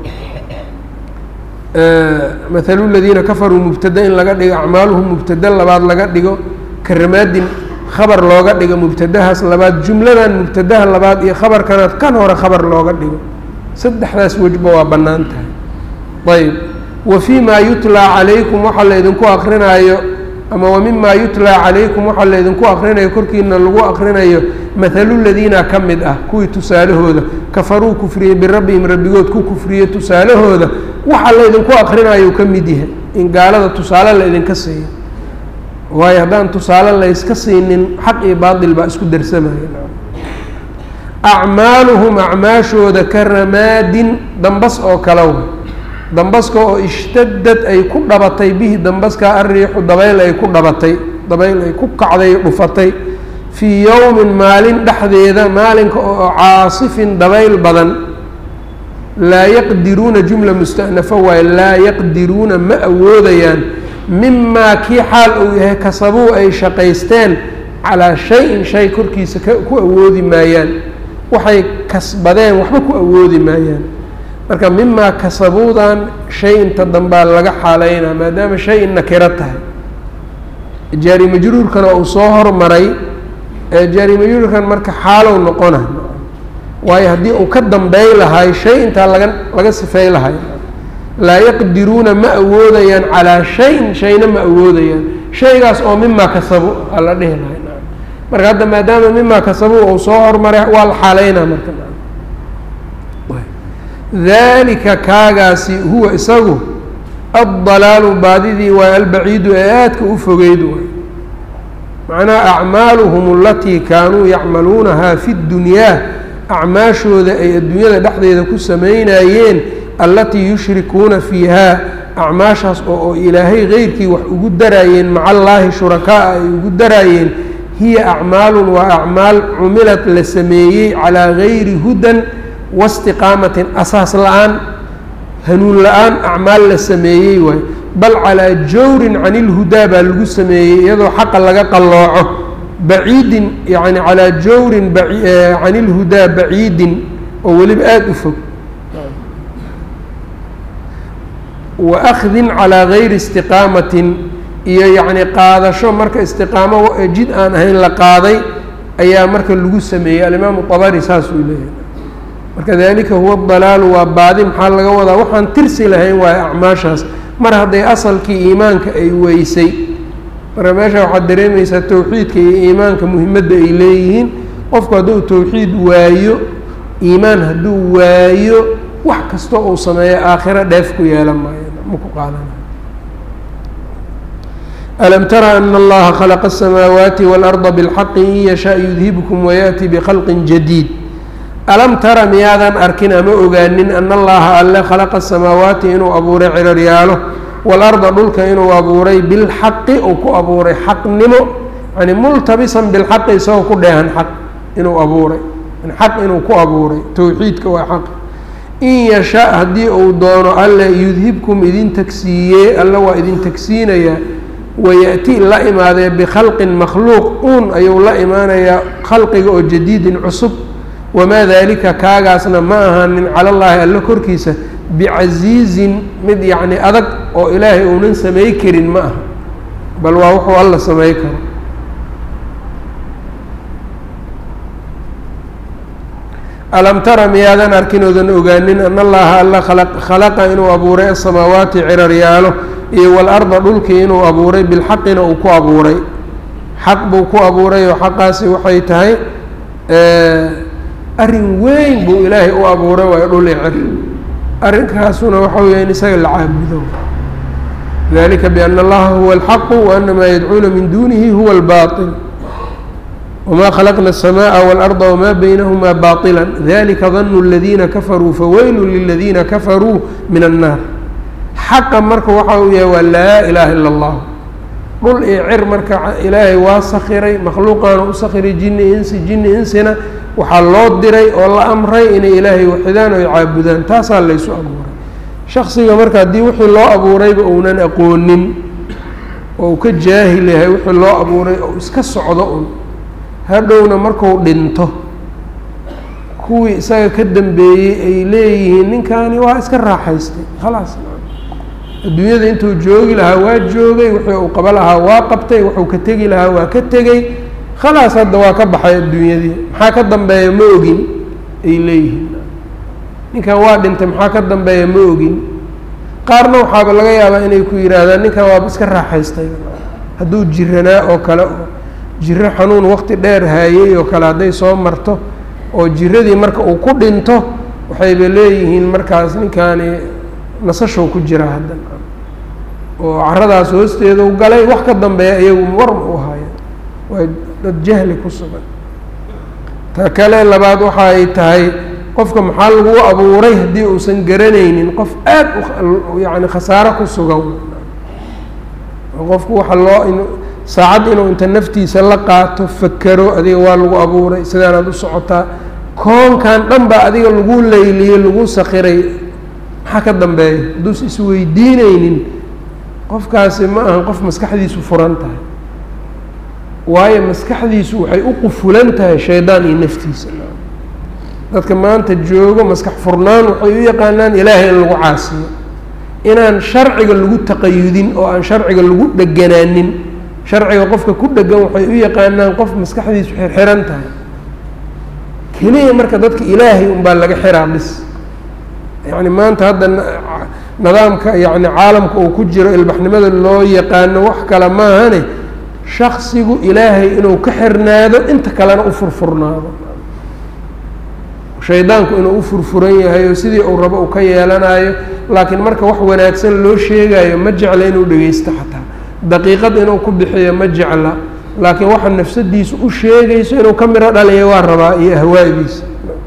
mathalu ladiina kafaruu mubtada in laga dhigo acmaaluhum mubtada labaad laga dhigo karamaadin khabar looga dhigo mubtadahaas labaad jumladan mubtadaha labaad iyo khabarkanaad kan hore khabar looga dhigo saddexdaas wejba waa bannaan tahay ayb wa fii maa yutlaa calaykum waxaa laydinku akrinaayo ama wa mimaa yutlaa calaykum waxaa laydinku akrinayo korkiina lagu akrinayo mathalu ladiina ka mid ah kuwii tusaalahooda kafaruu kufriyey birabbihim rabbigood ku kufriye tusaalahooda waxaa laydinku akrinayo ka mid yahay in gaalada tusaale laydinka siiyo waayo haddaan tusaale layska siinin xaq iyo baatil baa isku darsamaya acmaaluhum acmaashooda ka ramaadin dambas oo kale dambaska oo ishtadad ay ku dhabatay bihi dambaskaa arriixu dabayl ay ku dhabatay dabayl ay ku kacday dhufatay fii yowmin maalin dhexdeeda maalinka oo caasifin dabayl badan laa yaqdiruuna jumla musta'nafa waaye laa yaqdiruuna ma awoodayaan mimaa kii xaal uu yahay kasabuu ay shaqaysteen calaa shay-in shay korkiisa ku awoodi maayaan waxay kasbadeen waxba ku awoodi maayaan marka mimaa kasabuudan shay inta dambaa laga xaaleynaa maadaama shay in nakiro tahay jaari majruurkana uu soo hormaray jaari majruurkan marka xaalow noqona waayo haddii uu ka dambey lahay shay intaa laga laga sifey lahay laa yaqdiruuna ma awoodayaan calaa shayin shayna ma awoodayaan shaygaas oo mimaa kasabu aa la dhihi lahay marka hadda maadaama mimaa kasabu uu soo hormaray waa la xaaleynaa marka dalika kaagaasi huwa isagu addalaalu baadidii waay albaciidu ee aadka u fogeyd waay macnaha acmaaluhum alatii kaanuu yacmaluunahaa fi ddunyaa acmaashooda ay adduunyada dhexdeeda ku samaynayeen allatii yushrikuuna fiihaa acmaashaas oo oo ilaahay keyrkii wax ugu daraayeen maca allaahi shurakaa ay ugu daraayeen hiya acmaalun waa acmaal cumilad la sameeyey calaa gayri hudan wastiqaamatin asaas la-aan hanuun la-aan acmaal la sameeyey waay bal calaa jawrin cani ilhudaa baa lagu sameeyey iyadoo xaqa laga qallooco baciidin yani calaa jawrin cani ilhudaa baciidin oo weliba aada u fog wa akhdin calaa gayri istiqaamatin iyo yacni qaadasho marka istiqaamo jid aan ahayn la qaaday ayaa marka lagu sameeyey alimaamu طabari saas uu leeyahay marka dalika huwa dalaalu waa baadi maxaa laga wadaa waxaan tirsi lahayn waayo acmaashaas mar hadday asalkii iimaanka ay weysay marka meesha waxaad dareemaysaa towxiidka iyo iimaanka muhimadda ay leeyihiin qofku hadduu towxiid waayo iimaan hadduu waayo wax kastoo uu sameeyo aakhiro dheef ku yeelan maayo ma ku qaadanayo alam tara ana allaha khalaqa asamaawaati waalarda bilxaqi in yashaa yudhibkum wayaأti bkhalqin jadiid alam tara miyaadan arkin ama ogaanin ana allaha alle khalaqa asamaawaati inuu abuuray ciraryaalo waalarda dhulka inuu abuuray bilxaqi uu ku abuuray xaqnimo yani multabisan bilxaqi isagoo ku dheehan xaq inuu abuuray xaq inuu ku abuuray towxiidka waa xaq in yashaa haddii uu doono alle yudhibkum idin tagsiiyee alle waa idin tagsiinayaa wayaأti la imaadee bikhalqin makhluuq uun ayuu la imaanayaa khalqiga oo jadiidin cusub wamaa dalika kaagaasna ma ahaanin cala llaahi alle korkiisa bicasiizin mid yacni adag oo ilaahay uunan samey karin ma aha bal waa wuxuu alla samey karo alam tara miyaadan arkin oodan ogaanin ana allaha alla khalaqa inuu abuuray asamaawaati ciraryaalo iyo waalarda dhulkii inuu abuuray bilxaqina uu ku abuuray xaq buu ku abuuray oo xaqaasi waxay tahay arrin weyn buu ilaahay u abuuray waayo dhul iyo cir arrinkaasuna waxa weya in isaga la caabudo dalika biana allaha huwa alxaqu waana maa yadcuuna min dunihi huwa albaaطil wma khalaqna الsmaaءa wاlأrضa wma baynahma baطila dalika danu اladiina kafaruu faweylu liladiina kafaruu min الnaar xaqa marka waxa uu yahay waa laa ilaha ilا اllah dhul iyo cir marka ilaahay waa sakiray makhluuqaana u sakiray jini insi jini insina waxaa loo diray oo la amray inay ilaahay waxidaan o ay caabudaan taasaa laysu abuuray shaksiga marka haddii wixii loo abuurayba uunan aqoonin oo uu ka jaahil yahay wixii loo abuuray oo iska socdo un hadhowna marku dhinto kuwii isaga ka dambeeyey ay leeyihiin ninkani waa iska raaxaystay khalaas adduunyada intuu joogi lahaa waa joogay wuxuu uu qaba lahaa waa qabtay wuxuu ka tegi lahaa waa ka tegey khalaas hadda waa ka baxay adduunyadii maxaa ka dambeeya ma ogin ay leeyihiin ninkan waa dhintay maxaa ka dambeeya ma ogin qaarna waxaaba laga yaabaa inay ku yidhaahdaan ninkan waaba iska raaxaystay hadduu jiranaa oo kale oo jiro xanuun waqti dheer haayey oo kale hadday soo marto oo jiradii marka uu ku dhinto waxayba leeyihiin markaas ninkaani nasashow ku jira haddan oo caradaas hoosteeda u galay wax ka dambeeya iyagu warma u haya waa dad jahli ku sugan ta kale labaad waxa ay tahay qofka maxaa lagu abuuray haddii uusan garanaynin qof aad u yacni khasaaro ku sugan qofku waxa loo in saacad inuu inta naftiisa la qaato fakero adiga waa lagu abuuray sidaanaad u socotaa koonkan dhan baa adiga lagu layliyey lagu sakiray maxaa ka dambeeya hadduusa isweydiineynin qofkaasi ma ahan qof maskaxdiisu furan tahay waayo maskaxdiisu waxay u qufulan tahay shaydaan iyo naftiisa dadka maanta joogo maskax furnaan waxay u yaqaanaan ilaahay in lagu caasiyo inaan sharciga lagu taqayudin oo aan sharciga lagu dheganaanin sharciga qofka ku dhegan waxay u yaqaanaan qof maskaxdiisu xirxiran tahay keliya marka dadka ilaahay unbaa laga xiraa bis yacni maanta hadda nidaamka yacni caalamka uu ku jiro ilbaxnimada loo yaqaano wax kale maahane shaksigu ilaahay inuu ka xirnaado inta kalena u furfurnaado shaydaanku inuu u furfuran yahay oo sidii uu rabo uu ka yeelanayo laakiin marka wax wanaagsan loo sheegayo ma jecla inuu dhegeysto xataa daqiiqad inuu ku bixiyo ma jecla laakiin waxa nafsadiisu u sheegayso inuu ka miro dhaliyo waa rabaa iyo ahwaadiisa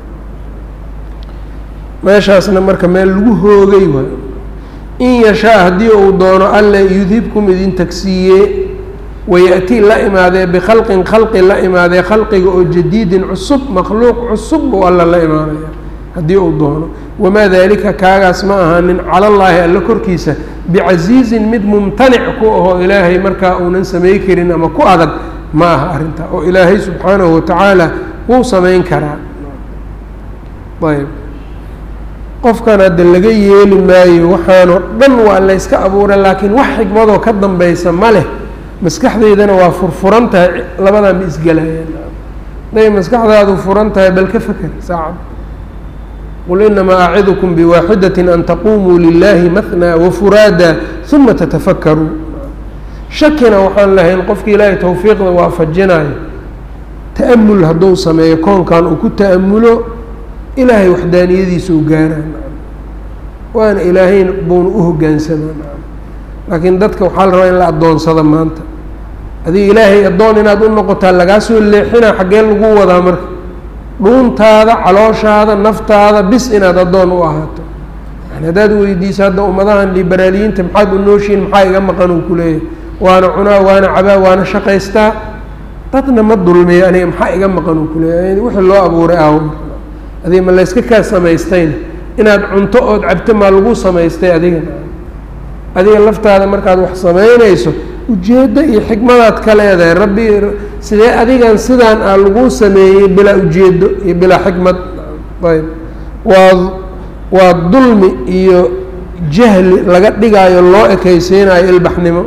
meeshaasna marka meel lagu hoogay waayo in yashaa haddii uu doono alle yudhibkum idin tagsiiye wayaأtii la imaadee bikhalqin khalqi la imaadee khalqiga oo jadiidin cusub makhluuq cusub buu alla la imaanaya haddii uu doono wamaa dalika kaagaas ma ahaanin cala allaahi alla korkiisa bicasiizin mid mumtanic ku ahoo ilaahay markaa uunan samay karin ama ku adag ma aha arrintaa oo ilaahay subxaanahu watacaala wuu samayn karaa ayb qofkan hadda laga yeeli maayo waxaanoo dhan waa layska abuura laakiin wax xikmadoo ka dambaysa ma leh maskaxdeydana waa furfuran tahay labadan ba isgelayaan haday maskaxdaadu furan tahay bal ka feker saacad qul inamaa acidukum biwaaxidatin an taqumuu lilahi mathnaa wafuraada uma tatafakkaruu shakina waxaan lahayn qofki ilaahay tawfiiqda waafajinayo ta'amul hadduu sameeyo koonkan uu ku ta'amulo ilaahay waxdaaniyadiisa u gaaraan waana ilaahayn buuna u hoggaansamaa laakiin dadka waxaa la rabaa in la addoonsado maanta adiga ilaahay addoon inaad u noqotaa lagaa soo leexinaa xaggee lagu wadaa marka dhuuntaada calooshaada naftaada bis inaad addoon u ahaato yani haddaad weydiiso hadda ummadahan liberaaliyiinta maxaad u nooshiin maxaa iga maqan uu ku leeyahay waana cunaa waana cabaa waana shaqaystaa dadna ma dulmiyo aniga maxaa iga maqan uu ku leeyahay wixii loo abuuray aawo adiga ma layska kaa samaystayna inaad cunto ood cabto maa lagu samaystay adiga adiga laftaada markaad wax samaynayso ujeeddo iyo xikmadaad ka leedahay rabbi sidee adigan sidaan aa lagu sameeyey bilaa ujeeddo iyo bilaa xikmad ayb waa waa dulmi iyo jahli laga dhigaayo loo ekaysiinayo ilbaxnimo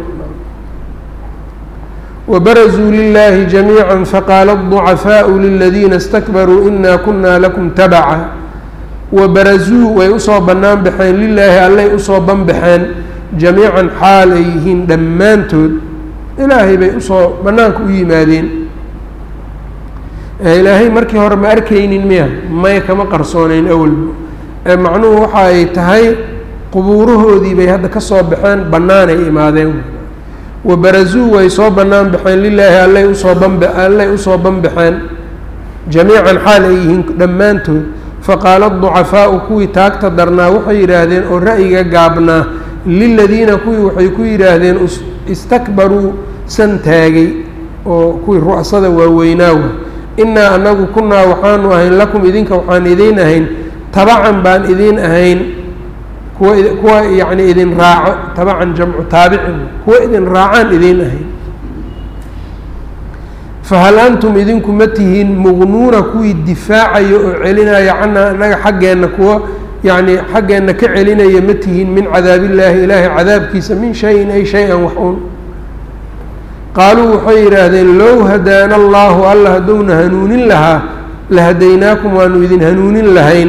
wabarazuu lilahi jamiica faqaala الضucafaau liladiina اstakbaruu ina kuna lakum tabaca wabarazuu way usoo bannaan baxeen lilaahi allay usoo banbaxeen jamiican xaal ay yihiin dhammaantood ilaahay bay usoo bannaanka u yimaadeen ilaahay markii hore ma arkaynin miya may kama qarsooneyn awalba ee macnuhu waxa ay tahay qubuurahoodii bay hadda ka soo baxeen bannaanay imaadeen wabarazuu way soo bannaan baxeen lilaahi allay usoo banb allay usoo banbaxeen jamiican xaal ay yihiin dhammaantood faqaala ducafaau kuwii taagta darnaa waxay yidhaahdeen oo ra'yiga gaabnaa liladiina kuwii waxay ku yidhaahdeen istakbaruu san taagay oo kuwii ru'sada waaweynaawa inaa anagu kunaa waxaanu ahayn lakum idinka waxaan idiin ahayn tabacan baan idiin ahayn kuwa kuwa yacni idin raaco tabacan jamcu taabicin kuwa idin raacaan idiin ahayn fahal antum idinku ma tihiin muqnuuna kuwii difaacayo oo celinaya cannaa annaga xaggeenna kuwa yacni xaggeenna ka celinaya ma tihiin min cadaabillaahi ilaahay cadaabkiisa min shayin ay shay-an wax uun qaaluu waxay yidhaahdeen low hadaana allaahu alla hadduuna hanuunin lahaa lahadaynaakum waanu idin hanuunin lahayn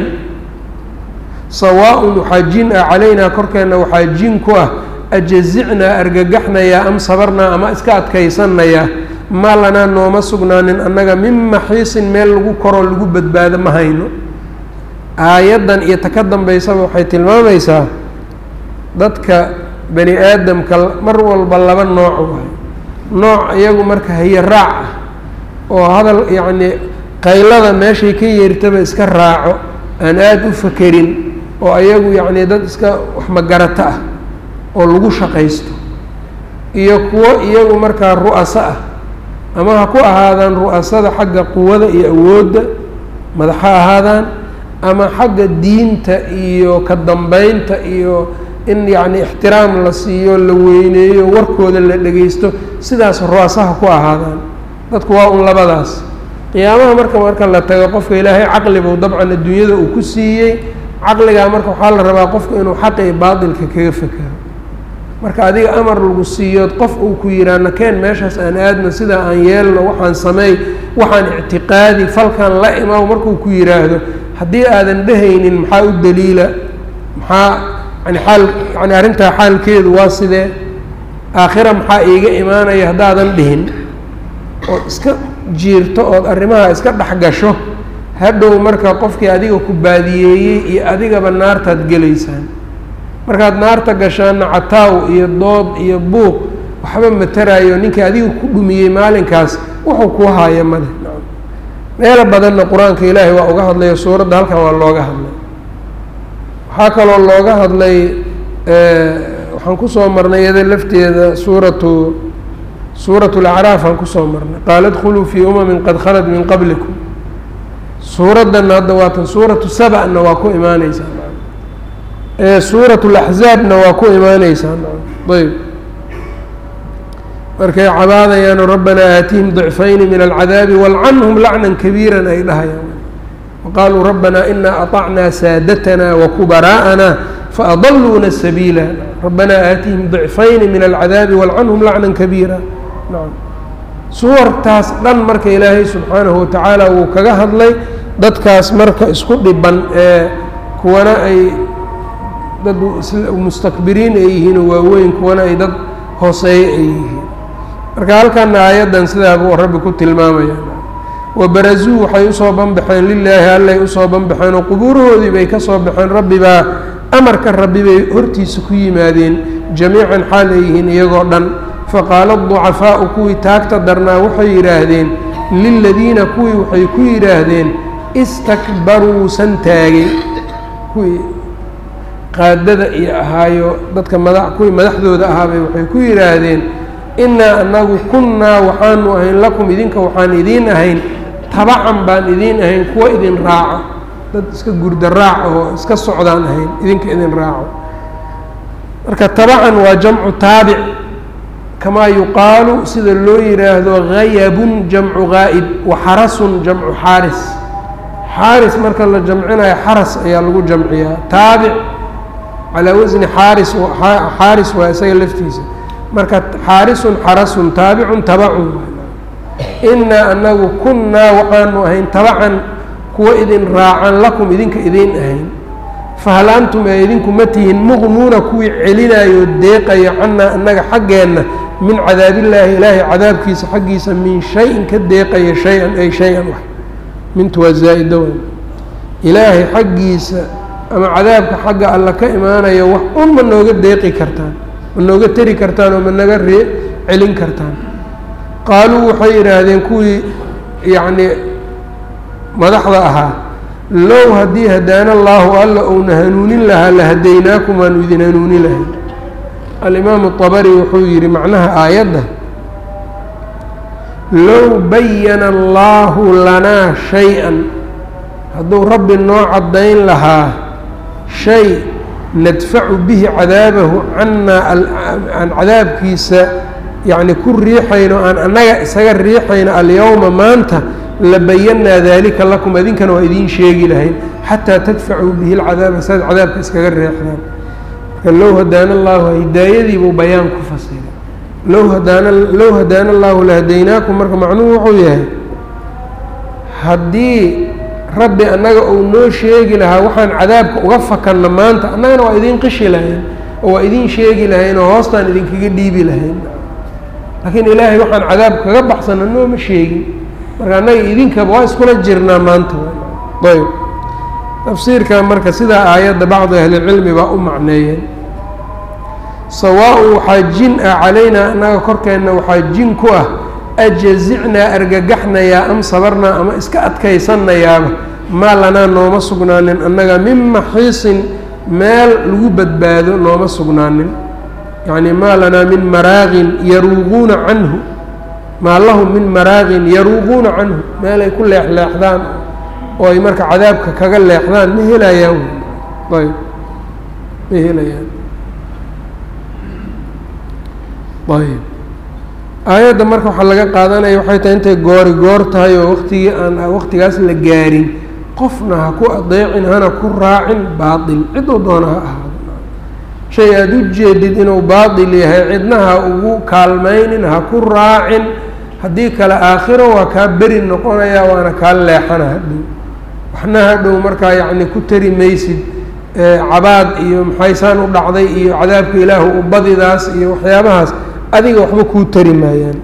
sawaaءun waxaa jin ah calaynaa korkeenna waxaa jin ku ah ajazicnaa argagaxnayaa am sabarnaa ama iska adkaysanayaa maa lanaa nooma sugnaanin annaga min maxiisin meel lagu koroo lagu badbaado ma hayno aayaddan iyo ta ka dambaysaba waxay tilmaamaysaa dadka bani aadamka mar walba laba nooc waay nooc iyagu marka haye raac ah oo hadal yacnii qaylada meeshay ka yeertaba iska raaco aan aada u fakerin oo iyagu yacnii dad iska wax magarato ah oo lagu shaqaysto iyo kuwo iyagu markaa ru'aso ah ama ha ku ahaadaan ru'asada xagga quwada iyo awoodda madax ha ahaadaan ama xagga diinta iyo ka dambeynta iyo in yacni ixtiraam la siiyo la weyneeyo warkooda la dhegaysto sidaas ru'asaha ku ahaadaan dadku waa un labadaas qiyaamaha marka marka la tago qofka ilaahay caqli buu dabcan adduunyada uu ku siiyey caqligaa marka waxaa la rabaa qofku inuu xaqa iyo baatilka kaga fekero marka adiga amar lagu siiyood qof uu ku yidhaah nakeen meeshaas aan aadno sidaa aan yeelno waxaan sameey waxaan ictiqaadi falkan la imaw markuu ku yidhaahdo haddii aadan dhehaynin maxaa u daliila maxaa yani xaal yani arrintaa xaalkeedu waa sidee aakhira maxaa iiga imaanaya haddaadan dhihin ood iska jiirto ood arrimaha iska dhex gasho hadhow marka qofkii adiga ku baadiyeeyey iyo adigaba naartaad gelaysaan markaad naarta gashaana cataaw iyo dood iyo buuq waxba mataraayo ninkii adiga ku dhumiyey maalinkaas wuxuu kuu haaya male meelo badanna qur-aanka ilaahay waa uga hadlayo suuradda halkan waa looga hadlay waxaa kaloo looga hadlay waxaan kusoo marnay iyada lafteeda suuratu suuratu lacraaf aan kusoo marnay qaala dkhuluu fii umamin qad khalad min qablikum suuraddanna hadda waatan suuratu sabana waa ku imaaneysaa suuratu laxzaabna waa ku imaaneysaa ayb markay cabaadayaano rabbanaa aatihim dicfayni min alcadaabi walcanhum lacnan kabiiran ay dhahayaan waqaaluu rabbanaa inaa aطacnaa saadatana wakubaraa'ana faadaluuna sabiila rabbanaa aatihim dicfayni min alcadaabi walcanhum lacnan kabiira nacam suwartaas dhan marka ilaahay subxaanahu watacaala wuu kaga hadlay dadkaas marka isku dhiban ee kuwana ay dad mustakbiriin ay yihiin oo waaweyn kuwana ay dad hooseeye ay yihiin marka halkana aayaddan sidaa buu rabbi ku tilmaamaya wabarazuu waxay usoo banbaxeen lilaahi allay usoo banbaxeen oo qubuurahoodii bay ka soo baxeen rabbi baa amarka rabbi bay hortiisa ku yimaadeen jamiican xaal ay yihiin iyagoo dhan faqaala ducafaau kuwii taagta darnaa waxay yidhaahdeen liladiina kuwii waxay ku yidhaahdeen istakbaruu santaagay kuwii qaadada iyo ahaayo dadka mada kuwii madaxdooda ahaabay waxay ku yidhaahdeen innaa anagu kunnaa waxaanu ahayn lakum idinka waxaan idiin ahayn tabacan baan idiin ahayn kuwa idin raaco dad iska gurda raac oo iska socdaan ahayn idinka idin raaco marka tabacan waa jamcu taabic kamaa yuqaalu sida loo yidhaahdo hayabun jamcu gaa'ib wa xarasun jamcu xaaris xaaris marka la jamcinayo xaras ayaa lagu jamciyaa taabic calaa wasni xaaris xaaris waa isaga laftiisa marka xaarisun xarasun taabicun tabacun innaa anagu kunnaa waxaanu ahayn tabacan kuwa idin raacan lakum idinka idiin ahayn fahal antum ee idinku ma tihiin muqnuuna kuwii celinayo deeqayo cannaa annaga xaggeenna min cadaabillaahi ilaahay cadaabkiisa xaggiisa min shay-in ka deeqaya shay-an ay shay-an wax mintu waa zaa'ida weyn ilaahay xaggiisa ama cadaabka xagga alla ka imaanaya wax un ma nooga deeqi kartaan ma nooga teri kartaan oo ma naga ree celin kartaan qaaluu waxay yidhaahdeen kuwii yacnii madaxda ahaa low haddii hadaana allaahu alla uuna hanuunin lahaa lahadaynaakum waanu idin hanuunin lahay alimaamu الطabari wuxuu yihi macnaha aayadda low bayana allaahu lanaa shay-an hadduu rabbi noo caddayn lahaa shay nadfacu bihi cadaabahu cannaa aan cadaabkiisa yacni ku riixayno aan annaga isaga riixayno alyawma maanta labayanaa daalika lakum idinkana waa idiin sheegi lahayn xataa tadfacuu bihi lcadaaba saad cadaabka iskaga riixdaan marka low hadaana allahu hidaayadiibuu bayaan ku fasiray low hadaana low hadaana allahu lahadeynaakum marka macnuhu wuxuu yahay haddii rabbi annaga uu noo sheegi lahaa waxaan cadaabka uga fakanna maanta annagana waa idiin qishi lahayn oo waa idiin sheegi lahayn oo hoostaan idinkaga dhiibi lahayn laakiin ilaahay waxaan cadaabka kaga baxsana nooma sheegin marka annaga idinkaba waa iskula jirnaa maanta ayb tafsiirkan marka sidaa aayadda bacdi ahlilcilmi baa u macneeyeen sawaa-un waxaa jin ah calaynaa annaga korkeenna waxaa jin ku ah ajazicnaa argagaxnayaa am sabarnaa ama iska adkaysanayaaba maa lanaa nooma sugnaanin annaga min maxiisin meel lagu badbaado nooma sugnaanin yacni maa lanaa min maraaqin yaruuquuna canhu maa lahum min maraaqin yaruuquuna canhu meel ay ku leexleexdaan oo ay marka cadaabka kaga leexdaan ma helayaan ayb ma helayaan ayb aayadda marka waxaa laga qaadanaya waxay tahay intay goori goor tahay oo waqtigii aan waqtigaas la gaarin qofna ha ku adeecin hana ku raacin baatil ciduu doona ha ahaado shay aada u jeedid inuu baatil yahay cidna ha ugu kaalmaynin ha ku raacin haddii kale aakhiro waa kaa beri noqonayaa waana kaa leexana hadhow waxna hadhow markaa yacni ku tari maysid cabaad iyo maxaysaan u dhacday iyo cadaabka ilaahu u badidaas iyo waxyaabahaas adiga waxba kuu tari maayaan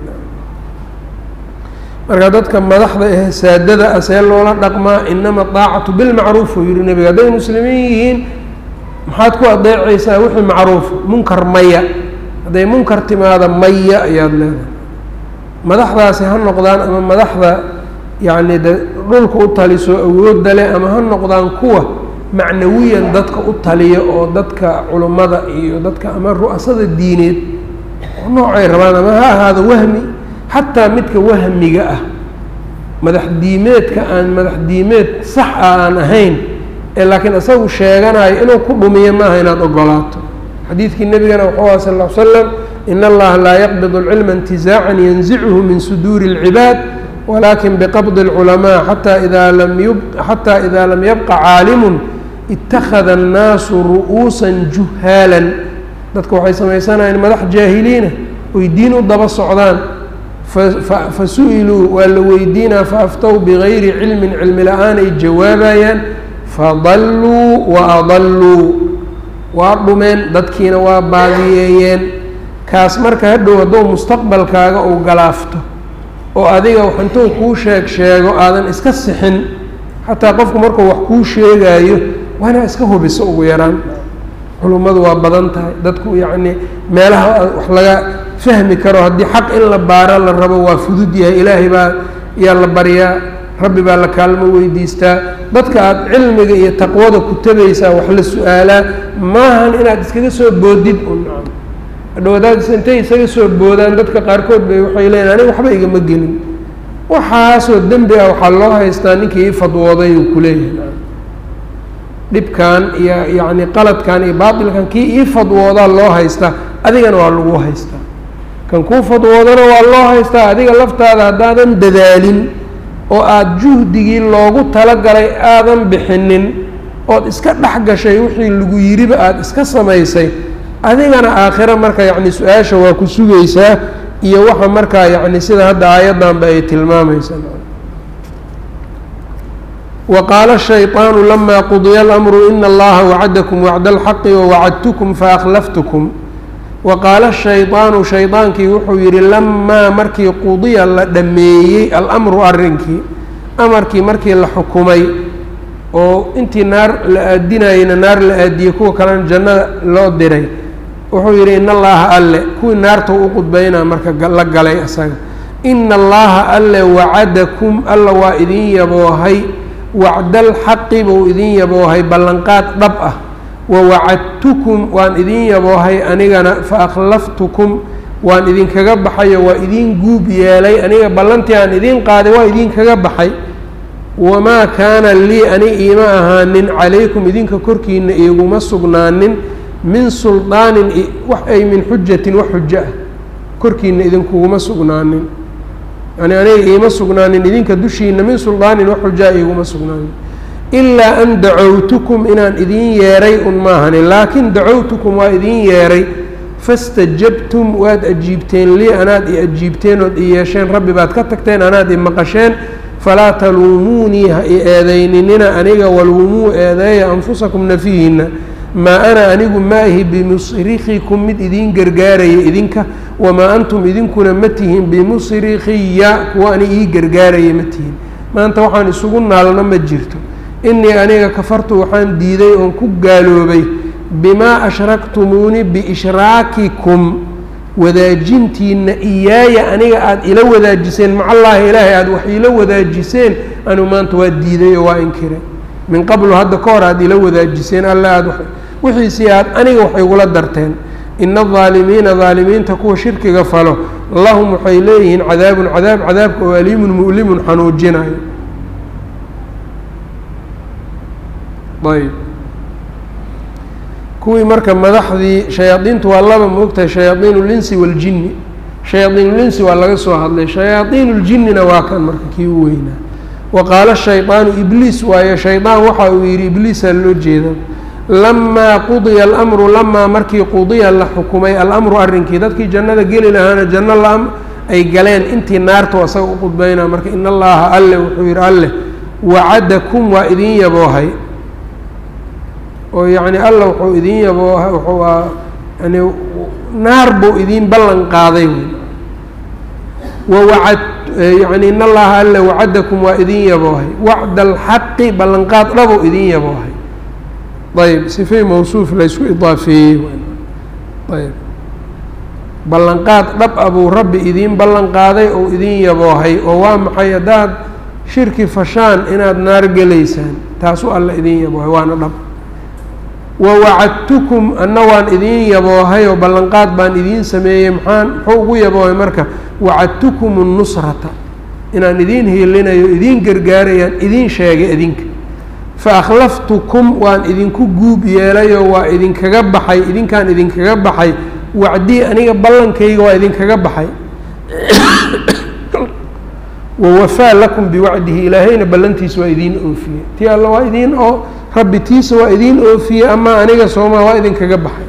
marka dadka madaxda ah saadada ah see loola dhaqmaa inama daacatu bilmacruuf uu yihi nebiga hadday muslimiin yihiin maxaad ku adeecaysaa wixii macruuf munkar maya hadday munkar timaada maya ayaad leedahay madaxdaasi ha noqdaan ama madaxda yacni de dhulka u taliso awoodda leh ama ha noqdaan kuwa macnawiyan dadka u taliya oo dadka culummada iyo dadka ama ru'asada diineed noocay rabaan ama ha ahaado wahmi xataa midka wahmiga ah madax diimeedka aan madax diimeed sax ah aan ahayn ee laakiin isagu sheeganayo inuu ku dhumiyo maaha inaad ogolaato xadiidkii nebigana wuxuu aha sal ll ly slam in allaha laa yaqbid اlcilma intizaacan yanzichu min suduuri اlcibaad walakin biqabdi اlculamaa xataa ida lam yub xataa ida lam yabqa caalimun ittakhada annaasu ru'uusan juhaalan dadka waxay samaysanayeen madax jaahiliina oy diin u daba socdaan fa su-iluu waa la weydiinaa faaftow bigayri cilmin cilmi la-aanay jawaabayaan fadalluu wa adalluu waa dhumeen dadkiina waa baadiyeeyeen kaas marka hadhow hadduu mustaqbalkaaga uu galaafto oo adiga wax intuu kuu sheeg sheego aadan iska sixin xataa qofku markuu wax kuu sheegaayo waa inaa iska hubiso ugu yaraan culummadu waa badan tahay dadku yacni meelaha wax laga fahmi karo haddii xaq in la baaro la rabo waa fudud yahay ilaahay baa yaa la baryaa rabbi baa la kaalmo weydiistaa dadka aada cilmiga iyo taqwada ku tabaysaa wax la su-aalaa maahan inaad iskaga soo boodid un hadhow hadaad intay isaga soo boodaan dadka qaarkood bay waxay leeyiin aniga waxba igama gelin waxaasoo dembi ah waxaa loo haystaa ninkii ii fadwooday uu kuleeyahay dhibkan iyo yacni qaladkan iyo baatilkan kii ii fadwoodaa loo haystaa adigana waa lagu haystaa kan kuu fadwoodana waa loo haystaa adiga laftaada haddaadan dadaalin oo aada juhdigii loogu talagalay aadan bixinin ood iska dhex gashay wixii lagu yiriba aada iska samaysay adigana aakhiro marka yacni su-aasha waa ku sugaysaa iyo waxa markaa yacni sida hadda aayaddanba ay tilmaamaysaa وqاaل الشhayطاaن لma qضya الأمر إن اllaha وacdكم وacd الحq وwacdtkم faأklftكم وaqاaل الشhayطاaنu شhayطaankii wuxuu yihi lamaa markii qudiya la dhameeyey alأmru arinkii amarkii markii la xukumay oo intii naar la aadinayena naar la aadiyey kuwa kalena jannada loo diray wuxuu yihi in اllaha alle kuwii naarta u qudbaynaa marka la galay isaga in اllaha alle wacadakum alla waa idin yaboohay wacdalxaqi buu idin yaboohay ballanqaad dhab ah wawacadtukum waan idin yaboohay anigana faakhlaftukum waan idinkaga baxayo waa idin guub yeelay aniga ballantii aan idin qaaday waa idinkaga baxay wamaa kaana lii ani iima ahaanin calaykum idinka korkiina iguma sugnaanin min suldaanin wax ay min xujatin wax xujo ah korkiina idinkuguma sugnaanin yani aniga iima sugnaanin idinka dushiina min suldaanin wax xujaa iguma sugnaanin ilaa an dacowtukum inaan idin yeeray un maahani laakin dacowtukum waa idin yeeray fastajabtum waad ajiibteen lii anaad i ajiibteen ood i yeesheen rabbi baad ka tagteen anaad i maqasheen falaa taluumuunii ha i eedayninina aniga waluumuu eedeeya anfusakum nafihiina maa ana anigu ma ahi bimusrikikum mid idiin gargaaraya idinka wamaa antum idinkuna ma tihin bimusrikiya kuwa ani ii gargaaraya ma tihin maanta waxaan isugu naalno ma jirto inii aniga kafartu waxaan diiday oon ku gaaloobay bimaa ashraktumuuni biishraakikum wadaajintiina iyaaya aniga aada ila wadaajiseen macallaahi ilaahay aada wax ila wadaajiseen anu maanta waa diiday oo waa inkiray min qablu hadda ka hor aada ila wadaajiseen alla aada wixiisii aad aniga waxay igula darteen ina adaalimiina daalimiinta kuwa shirkiga falo lahum waxay leeyihiin cadaabun cadaab cadaabka oo aliimun mu'limun xanuujinayo ayb kuwii marka madaxdii shayaadiintu waa laba maogtahay shayaadiin ulinsi waljinni shayaadiin ulinsi waa laga soo hadlay shayaadiin uljinina waa kan marka kii u weynaa wa qaala shaydaanu ibliis waayo shaydaan waxa uu yidhi ibliisaa loo jeeda lamaa qudiya alamru lamaa markii qudiya la xukumay alamru arrinkii dadkii jannada geli lahaana janno la ay galeen intii naarta asaga u qudbaynaa marka in allaha alle wuxuu yidhi alleh wacadakum waa idin yaboohay oo yacni alla wuxuu idin yaboohay wuxuu aa yani naar buu idin ballan qaaday wawacad yani in allaha alle wacadakum waa idin yaboohay wacda alxaqi ballanqaad dhabuu idin yaboohay ayb sifay mawsuuf laysku idaafeeyey ayb ballanqaad dhab a buu rabbi idiin ballan qaaday oo idin yaboohay oo waa maxay haddaad shirki fashaan inaad naar gelaysaan taasuu alla idin yaboohay waana dhab wawacadtukum anna waan idiin yaboohay oo ballanqaad baan idiin sameeyey maxaan muxuu ugu yaboohay marka wacadtukum الnusrata inaan idiin hiilinayo idiin gargaarayaan idiin sheegay idinka faakhlaftukum waan idinku guub yeelayoo waa idinkaga baxay idinkaan idinkaga baxay wacdii aniga ballankayga waa idinkaga baxay wawafaa lakum biwacdihi ilaahayna ballantiisa waa idiin oofiyey tii alla waa idiin oo rabbi tiisa waa idiin oofiyey ama aniga sooma waa idinkaga baxay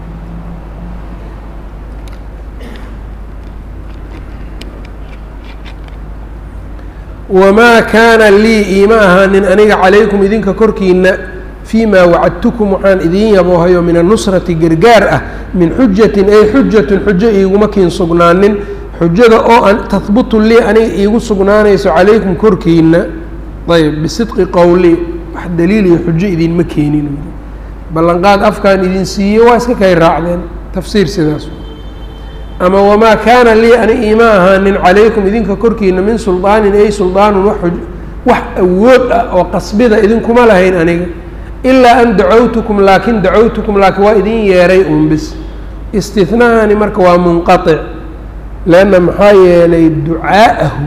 wamaa kaana lii iima ahaanin aniga calaykum idinka korkiina fii maa wacadtukum waxaan idiin yaboohayo min annusrati gargaar ah min xujatin ay xujatun xujo iiguma kiin sugnaanin xujada oo tahbutu lii aniga iigu sugnaanayso calaykum korkiina ayb bisidqi qowli wax daliil iyo xujo idinma keenin ballanqaad afkaan idin siiyey waa iska kay raacdeen tafsiir sidaas ama wamaa kaana lii ani iima ahaanin calaykum idinka korkiina min suldaanin ay suldaanun wax wax awood ah oo qasbida idinkuma lahayn aniga ilaa an dacowtukum laakin dacowtukum laakiin waa idin yeeray un bis istinaani marka waa munqaطic leanna maxaa yeelay ducaa'ahu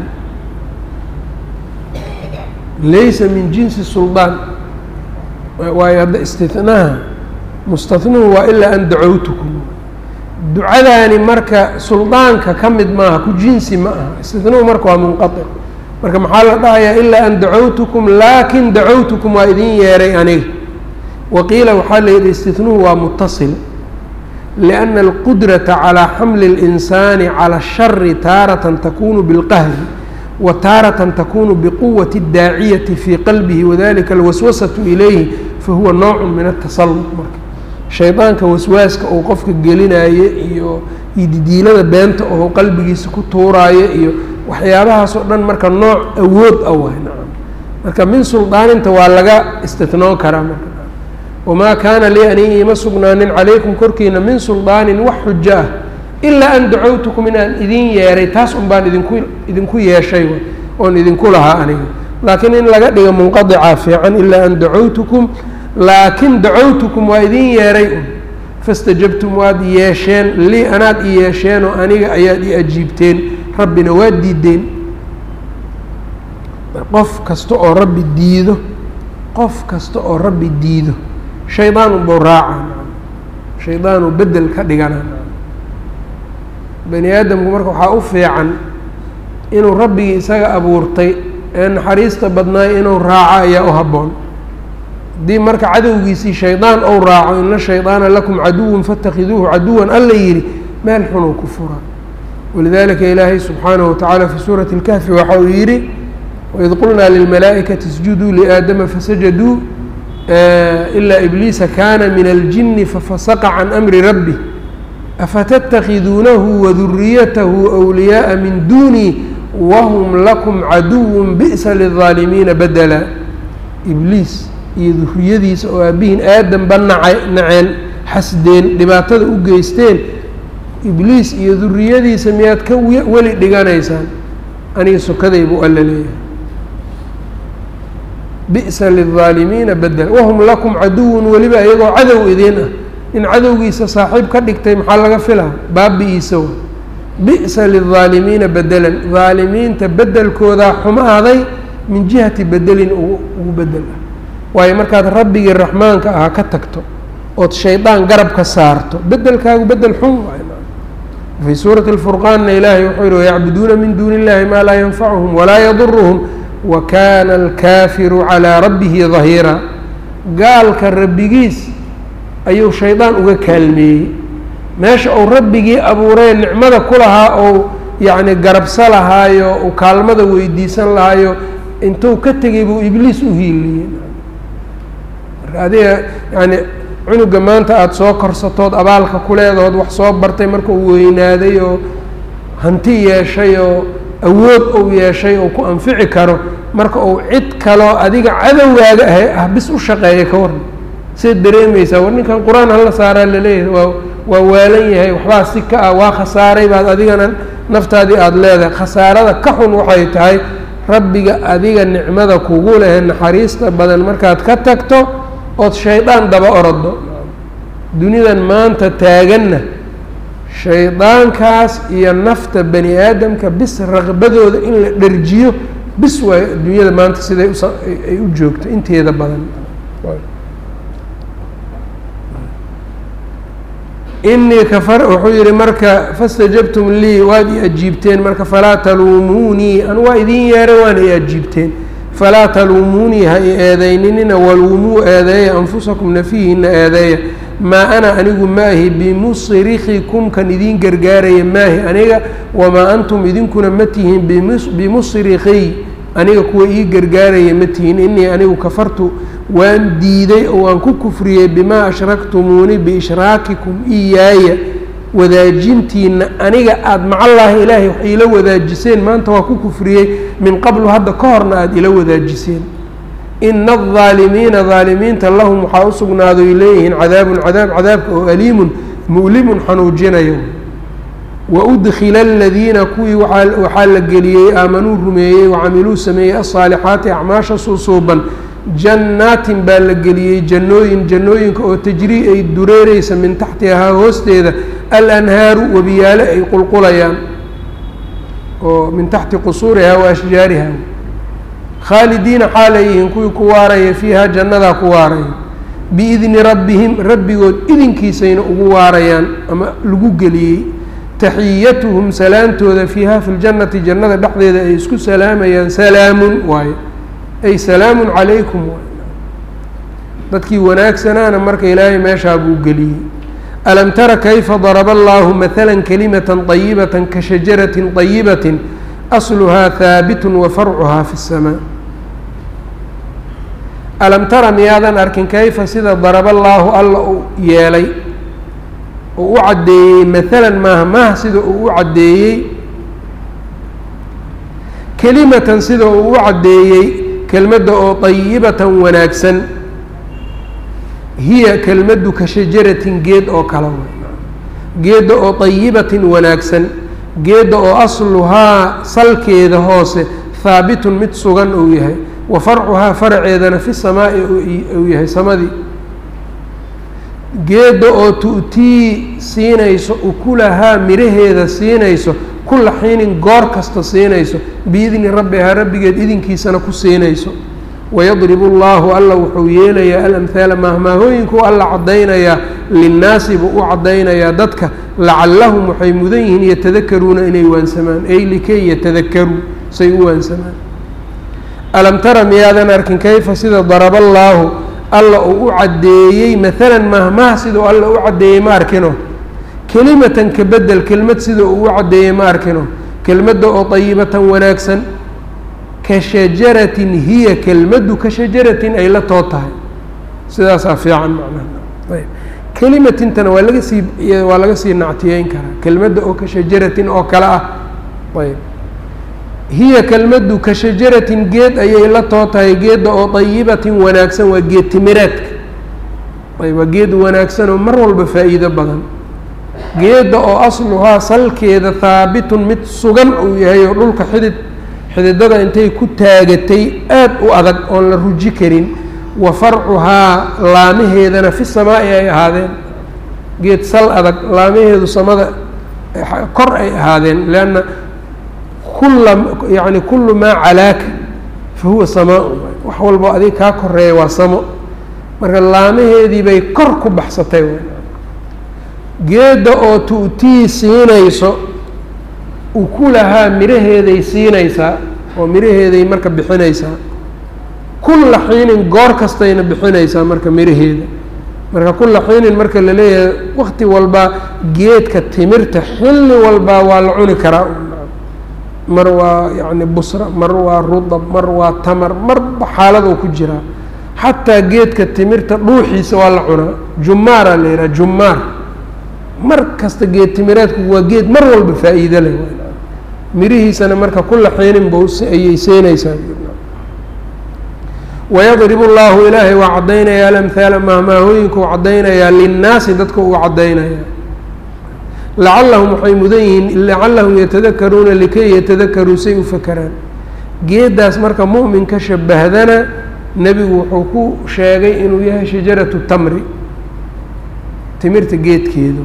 laysa min jinsi suldaan waayo hadda istinaha mustanuhu waa ilaa an dacowtukum ducadaani marka suldaanka ka mid maaha ku jinsi ma aha istinahu marka waa munqaطic marka maxaa la dhahayaa ilaa an dacowtukum laakin dacowtukum waa idin yeeray aniga waqiila waxaa la yidhi istinahu waa mutasil liأnna alqudraةa calىa xamli الإnsaani calى الshari taaratan takunu biاlqahri wa taaratan takunu biquwati الdaaciyati fii qalbihi wadalika alwaswasaةu ilayhi fahuwa nooc min الtasalط marka shaydaanka waswaaska uu qofka gelinayo iyo ididiilada beenta oo qalbigiisa ku tuuraayo iyo waxyaabahaas oo dhan marka nooc awood ah waay nacam marka min suldaaninta waa laga istinoon karaa marka wamaa kaana lii ani iima sugnaanin calaykum korkiina min suldaanin wax xujo ah ilaa an dacowtukum inaan idin yeeray taas un baan idinku idinku yeeshay oon idinku lahaa aniga laakiin in laga dhigo munqadica fiican ilaa an dacowtukum laakin dacowtukum waa idin yeeray un fastajabtum waad yeesheen lii anaad i yeesheen oo aniga ayaad i ajiibteen rabbina waa diideen qof kasta oo rabbi diido qof kasta oo rabbi diido shaydaan unbuu raaca shaydaanuu bedel ka dhigana bani aadamku marka waxaa u fiican inuu rabbigii isaga abuurtay ee naxariista badnaay inuu raaco ayaa u habboon. haddii marka cadowgiisii shaydaan ou raaco ina shayطaana lakum caduwan faاtakiduuhu caduwan alla yidhi meel xunuu ku furaa. walidalika ilaahay subxaanaه watacaala fi suurati اlkahfi waxa uu yidhi waid qulnaa lilmalaa'ikati isjuduu liaadama fasajaduu ilaa ibliisa kana min aljini fafasaqa can amri rabbih afaتتkiduunahu waduriyatahu أwliyaaءa min dunii wahm lakum caduw bi'sa lلظaalimiina badela. ibliis iyo duriyadiisa oo aabihiin aadanba naca naceen xasdeen dhibaatada u geysteen ibliis iyo duriyadiisa miyaad ka weli dhiganaysaan aniga sokaday buu alla leeyahay bi'sa lلظaalimiina badela wahm lakum caduwun weliba iyagoo cadow idin ah in cadowgiisa saaxiib ka dhigtay maxaa laga filaa baabi-iisa wa bi'sa lilظaalimiina bedelan dhaalimiinta bedelkoodaa xumaaday min jihati bedelin ugu bedel ah. waayo markaad rabbigii raxmaanka ahaa ka tagto ood shaydaan garab ka saarto bedelkaagu bedel xun waay. fii suurati اlfurqaanna ilaahay wuxuu yihi wayacbuduuna min duuni illahi maa laa yanfacuhum walaa yaduruhum wa kana alkaafiru calىa rabbihi dahiira. gaalka rabbigiis ayuu shaydaan uga kaalmeeyey meesha uu rabbigii abuuree nicmada ku lahaa ou yacni garabsa lahaayo uu kaalmada weydiisan lahaayo intuu ka tegay buu ibliis u hiiliyey. marka adiga yacni cunuga maanta aada soo korsatood abaalka ku leedahood wax soo bartay marka uu weynaaday oo hanti yeeshay oo awood uu yeeshay oo ku anfici karo marka uu cid kaloo adiga cadowgaaga ah ah bis u shaqeeya ka waran seed dareemaysaa war ninkan qur-aan hala saaraa laleeyahay waa waa waalan yahay waxbaa si ka ah waa khasaaray baad adigana naftaadii aada leedahay. khasaarada ka xun waxay tahay rabbiga adiga nicmada kugu leh naxariista badan markaad ka tagto ood shaydaan daba orado. dunidan maanta taaganna shaydaankaas iyo nafta bani aadamka bis raqbadooda in la dherjiyo bis waay dunyada maanta siday ay u joogto inteeda badan. inii kafar wuxuu yihi marka fastajabtum lii waad i ajiibteen marka falaa taluumuunii an waa idin yeeray waana i ajiibteen falaa taluumuunii ha i eedayninina waluumuu eedeeya anfusakum nafihiina eedeeya maa ana anigu maahi bimusrikikum kan idin gargaaraya maahi aniga wamaa antum idinkuna ma tihiin bimusrikiy aniga kuwa ii gargaaraya ma tihiin inii anigu kafartu waan diiday oo waan ku kufriyey bimaa ashraktumuuni biishraakikum iyaaya wadaajintiina aniga aada macallaahi ilaahay wax iila wadaajiseen maanta waa ku kufriyey min qablu hadda ka horna aada ila wadaajiseen. ina aldaalimiina daalimiinta lahum waxaa u sugnaadoy leeyihiin cadaabun cadaab cadaabka oo aliimun mu'limun xanuujinayo. waudkila aladiina kuwii waxaa la geliyey aamanuu rumeeyey wacamiluu sameeyey alsaalixaati acmaasha suusuuban jannaatin baa la geliyey jannooyin jannooyinka oo tajrii ay dureereysa min taxtihaa hoosteeda alanhaaru webiyaale ay qulqulayaan oo min taxti qusuurihaa wa ashjaariha khaalidiina xaalay yihiin kuwii ku waaraya fiihaa jannadaa ku waaraya biidni rabbihim rabbigood idinkiisayna ugu waarayaan ama lagu geliyey. taxiyatuhum salaamtooda fiiha fi ljannati jannada dhexdeeda ay isku salaamayaan salaamun waaye ay salaamun calaykum waay. dadkii wanaagsanaana marka ilaahay meeshaa buu geliyey. alam tara kayfa daraba allahu mahala kalimata طayibata ka shajarati طayibati asluhaa haabitun wa farcuhaa fi الsamaa. alam tara miyaadan arkin kayfa sida daraba allaahu alla uu yeelay oo u caddeeyey maalan maaha maaha sida uu u caddeeyey kelimatan sida uu u caddeeyey kelmadda oo طayibatan wanaagsan hiya kelmaddu ka shajaratin geed oo kale geedda oo طayibatin wanaagsan geedda oo asluhaa salkeeda hoose haabitun mid sugan uu yahay wa farcuhaa faraceedana fi samaa'i uu yahay samadii geedda oo tu'tii siinayso ukulahaa miraheeda siinayso kulla xiinin goor kasta siinayso biidni rabbihaa rabbigeed idinkiisana ku siinayso wayadribu allahu alla wuxuu yeelayaa alamhaala mahmaahooyinkuu alla caddaynayaa linnaasi buu u caddaynayaa dadka lacallahum waxay mudan yihiin yatadakaruuna inay waansamaan ay likay yatadakaruu say u waansamaan alam tara miyaadan arkin kayfa sida daraba allaahu alla uu u caddeeyey maalan mahmaah sidau alla u caddeeyey ma arkino kelimatan ka bedel kelmad sida uu u caddeeyey ma arkino kelmadda oo dayibatan wanaagsan ka shajaratin hiya kelmaddu ka shajaratin ay la too tahay sidaasaa fiican macnaha ayb kelimatintana waa laga sii waa laga sii nactiyeyn karaa kelmadda oo ka shajaratin oo kale ah ayb hiya kelmaddu ka shajaratin geed ayay la too tahay geedda oo dayibatin wanaagsan waa geed timireedka ayb waa geed wanaagsan oo mar walba faa'iido badan geedda oo asluhaa salkeeda haabitun mid sugan uu yahay oo dhulka xidid xididada intay ku taagatay aad u adag oon la ruji karin wa farcuhaa laamaheedana fi samaa'i ay ahaadeen geed sal adag laamaheedu samada kor ay ahaadeen leanna kulla yacni kullu maa calaaka fa huwa samaa-u wax walbo adig kaa koreeya waa samo marka laamaheedii bay kor ku baxsatay geedda oo tu'tii siinayso ukulahaa miraheeday siinaysaa oo miraheeday marka bixinaysaa kulla xiinin goor kastayna bixinaysaa marka miraheeda marka kulla xiinin marka la leeyahay wakti walba geedka timirta xilli walbaa waa la cuni karaa mar waa yacni busra mar waa rudab mar waa tamar marba xaalada ku jiraa xataa geedka timirta dhuuxiisa waa la cunaa jumaaraa la yidhaha jumaar mar kasta geed timireedku waa geed mar walba faa'iido leh mirihiisana marka kulla xiinin ba ayay seenaysaa wayadribu allahu ilaahay waa caddaynayaa alamhaala mahmaahooyinku u caddaynayaa linnaasi dadka uu caddaynayaa lacallahum waxay mudan yihiin lacallahum yatadakaruuna likay yatadakaruu say u fakeraan geeddaas marka mu'minka shabahdana nebigu wuxuu ku sheegay inuu yahay shajaratu tamri timirta geedkeedu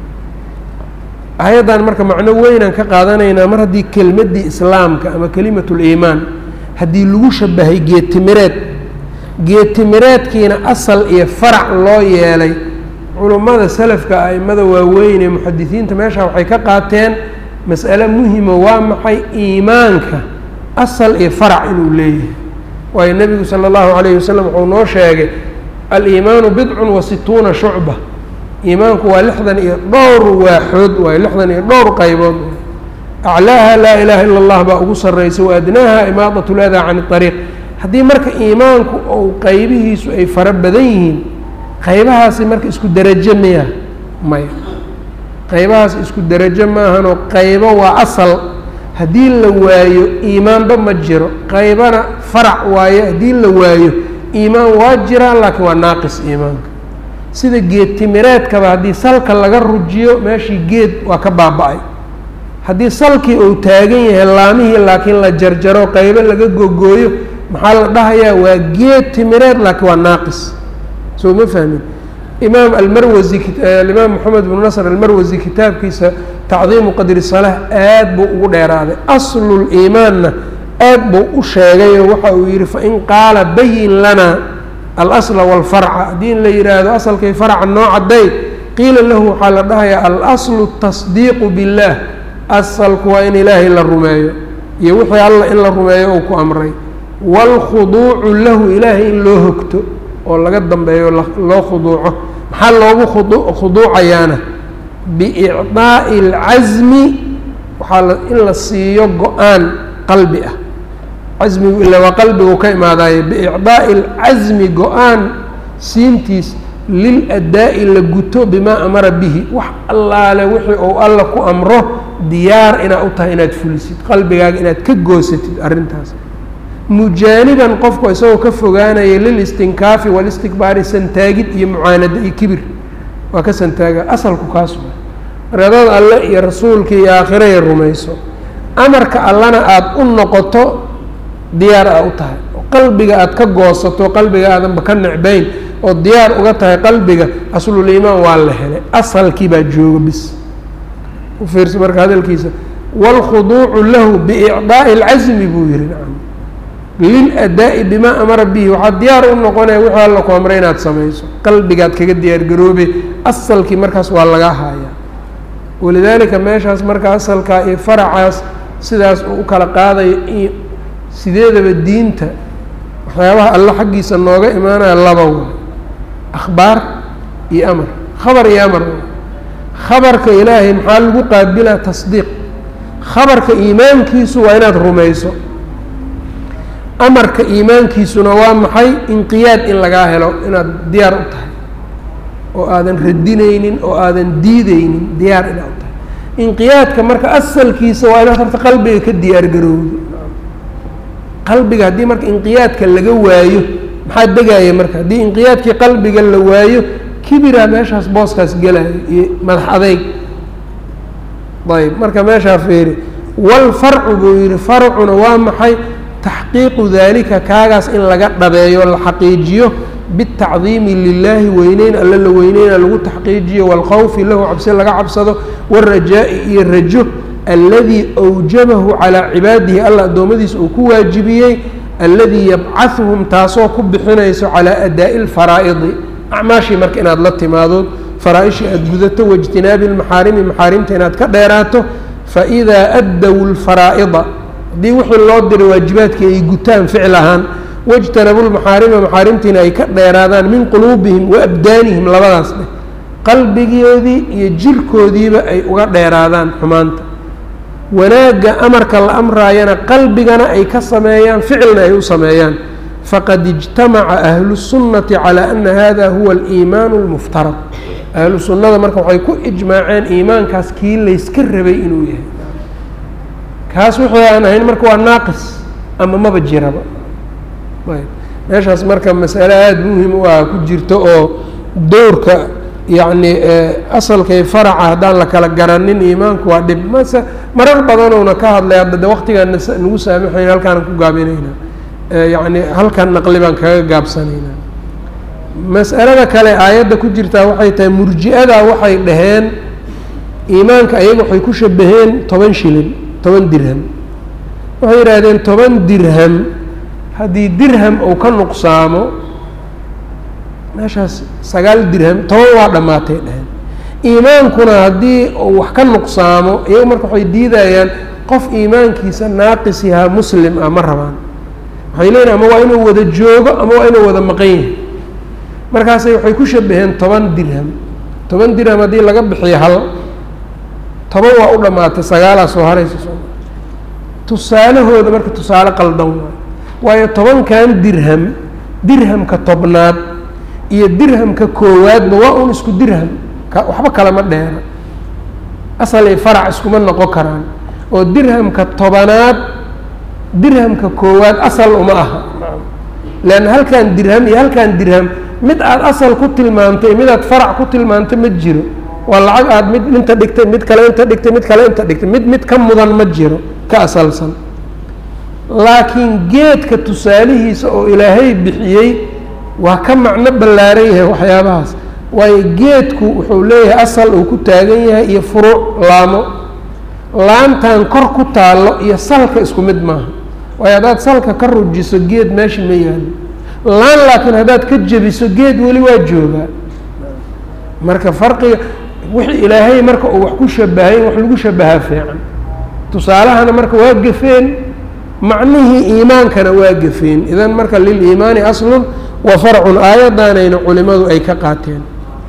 ayaddan marka macno weynaan ka qaadanaynaa mar haddii kelmaddii islaamka ama kelimatuliimaan haddii lagu shabahay geed timireed geed timireedkiina asal iyo farac loo yeelay culummada salafka a'immada waaweyn ee muxadisiinta meeshaa waxay ka qaateen mas'ale muhima waa maxay iimaanka asal iyo farac inuu leeyahay waayo nebigu sala allahu calayhi wasalam wuxuu noo sheegay aliimaanu bidcun wa situuna shucba iimaanku waa lixdan iyo dhowr waaxood waayo lixdan iyo dhowr qaybood aclaaha laa ilaaha ila allah baa ugu sarraysa wa adnaaha imaadat ladaa can ariiq haddii marka iimaanku ou qaybihiisu ay fara badan yihiin qaybahaasi marka isku derajo miya maya qaybahaas isku derajo maahanoo qaybo waa asal haddii la waayo iimaanba ma jiro qaybana farac waayo haddii la waayo iimaan waa jiraa laakiin waa naaqis iimaanka sida geed timireedkaba haddii salka laga rujiyo meeshii geed waa ka baaba-ay haddii salkii uu taagan yahay laamihii laakiin la jarjaro qaybo laga gogooyo maxaa la dhahayaa waa geed timireed laakiin waa naaqis soo ma fahmin imaam almarwasi alimaam moxamed bnu nasr almarwasi kitaabkiisa tacdiimu qadri salah aad buu ugu dheeraaday asluliimaanna aad buu u sheegayoo waxa uu yidhi fain qaala bayin lana alasla walfarca haddii in la yidhaahdo asalkay farca noo cadday qiila lahu waxaa la dhahayaa alaslu tasdiiqu biاllah asalku waa in ilaahay la rumeeyo iyo wixii alla in la rumeeyo uu ku amray wاlkhuduucu lahu ilaahay in loo hogto oo laga dambeeyo loo khuduuco maxaa loogu khuduucayaana biicdaa'i اlcasmi waxaa in la siiyo go-aan qalbi ah casmigu ila waa qalbigu ka imaadaaye biicdaa'i اlcasmi go-aan siintiis liladaa'i la guto bimaa amara bihi wax allaale wixii ou alla ku amro diyaar inaad u tahay inaad fulisid qalbigaaga inaad ka goosatid arrintaas mujaaniban qofku isagoo ka fogaanaya lilistinkaafi walistikbaari santaagid iyo mucaanada iyo kibir waa ka santaaga asalku kaas wa maradaad alle iyo rasuulka iyo aakhiraya rumayso amarka allana aada u noqoto diyaar aa u tahay oo qalbiga aada ka goosato qalbiga aadanba ka necbayn oo diyaar uga tahay qalbiga asluliimaan waa la helay asalkii baa jooga bis u fiirsa marka hadalkiisa wاlkhuduucu lahu biicdaa'i اlcasmi buu yihi nacam liladaa'i bimaa amara bihi waxaad diyaar u noqonaya wixii alla ku amray inaad samayso qalbigaad kaga diyaargaroobe asalkii markaas waa laga hayaa walidaalika meeshaas marka asalkaa iyo faracaas sidaas uu u kala qaadayo iyo sideedaba diinta waxyaabaha alla xaggiisa nooga imaanaya laba way akhbaar iyo amar khabar iyo amar khabarka ilaahay maxaa lagu qaabilaa tasdiiq khabarka iimaankiisu waa inaad rumayso amarka iimaankiisuna waa maxay inqiyaad in lagaa helo inaad diyaar u tahay oo aadan radinaynin oo aadan diideynin diyaar inaad u tahay inqiyaadka marka asalkiisa waa inaad horta qalbiga ka diyaar garowdo qalbiga haddii marka inqiyaadka laga waayo maxaa degaya marka haddii inqiyaadkii qalbiga la waayo kibiraa meeshaas booskaas gelayo iyo madax adeyg ayb marka meeshaa fiiri walfarcu buu yihi farcuna waa maxay taxqiiqu dalika kaagaas in laga dhabeeyo la xaqiijiyo bitacdiimi lilaahi weyneyn alla la weyneyna lagu taxqiijiyo waalkhawfi lahu cabsi laga cabsado waalrajaa'i iyo rajo alladii awjabahu calaa cibaadihi alla addoommadiisa uu ku waajibiyey alladii yabcahuhum taasoo ku bixinayso calaa adaa'i lfaraa'idi acmaashii marka inaad la timaadood faraa-ishii aada gudato waijtinaabi lmaxaarimi maxaarimta inaad ka dheeraato faidaa addow lfaraa'ida haddii wixii loo diray waajibaadkii ay gutaan ficil ahaan wajtanabu lmaxaarima maxaarimtiina ay ka dheeraadaan min quluubihim wa abdaanihim labadaas dheh qalbigoodii iyo jirkoodiiba ay uga dheeraadaan xumaanta wanaagga amarka la amraayana qalbigana ay ka sameeyaan ficilna ay u sameeyaan faqad ijtamaca ahlu sunnati calaa ana hada huwa aliimaanu lmuftarad ahlu sunnada marka waxay ku ijmaaceen iimaankaas kii layska rabay inuu yahay kaas wuxuu aan ahayn marka waa naaqis ama maba jiraba ayb meeshaas marka masale aada muhim u ah ku jirto oo dowrka yacni asalkay faraca haddaan la kala garanin iimaanku waa dhib mase marar badanouna ka hadlay hadda de waktigaan nagu saamaxayn halkaanaan ku gaabinaynaa yacni halkan naqli baan kaga gaabsanaynaa mas'alada kale aayadda ku jirtaa waxay tahay murji-ada waxay dhaheen iimaanka ayaga waxay ku shabaheen toban shilin toban dirham waxay yidhaahdeen toban dirham haddii dirham uu ka nuqsaamo meeshaas sagaal dirham toban waa dhammaatay dhaheen iimaankuna haddii uu wax ka nuqsaamo iyaga marka waxay diidayaan qof iimaankiisa naaqis yahaa muslim ah ma rabaan waxay leeyihin ama waa inuu wada joogo ama waa inuu wada maqan yahay markaasay waxay ku shabaheen toban dirham toban dirham haddii laga bixiyo hal toban waa u dhammaatay sagaalaa soo haraysa soo tusaalahooda marka tusaale qaldan waay waayo tobankan dirham dirhamka tobnaad iyo dirhamka koowaadba waa un isku dirham waxba kalama dheera asalay farac iskuma noqon karaan oo dirhamka tobanaad dirhamka koowaad asal uma aha leanna halkan dirham iyo halkan dirham mid aada asal ku tilmaamtay mid aad farac ku tilmaamtay ma jiro waa lacag aada mid inta dhigtay mid kale inta dhigtay mid kale inta dhigtay mid mid ka mudan ma jiro ka asalsan laakiin geedka tusaalihiisa oo ilaahay bixiyey waa ka macno ballaaran yahay waxyaabahaas waayo geedku wuxuu leeyahay asal uu ku taagan yahay iyo furuuc laamo laantan kor ku taallo iyo salka isku mid maaha waayo haddaad salka ka rujiso geed meesha ma yaalo laan laakiin haddaad ka jebiso geed weli waa joogaa marka farqiga wixii ilaahay marka uu wax ku shabahay wax lagu shabahaa fiican tusaalahana marka waa gafeen macnihii iimaankana waa gafeen idan marka liliimaani aslun wa farcun aayadaanayna culimadu ay ka qaateen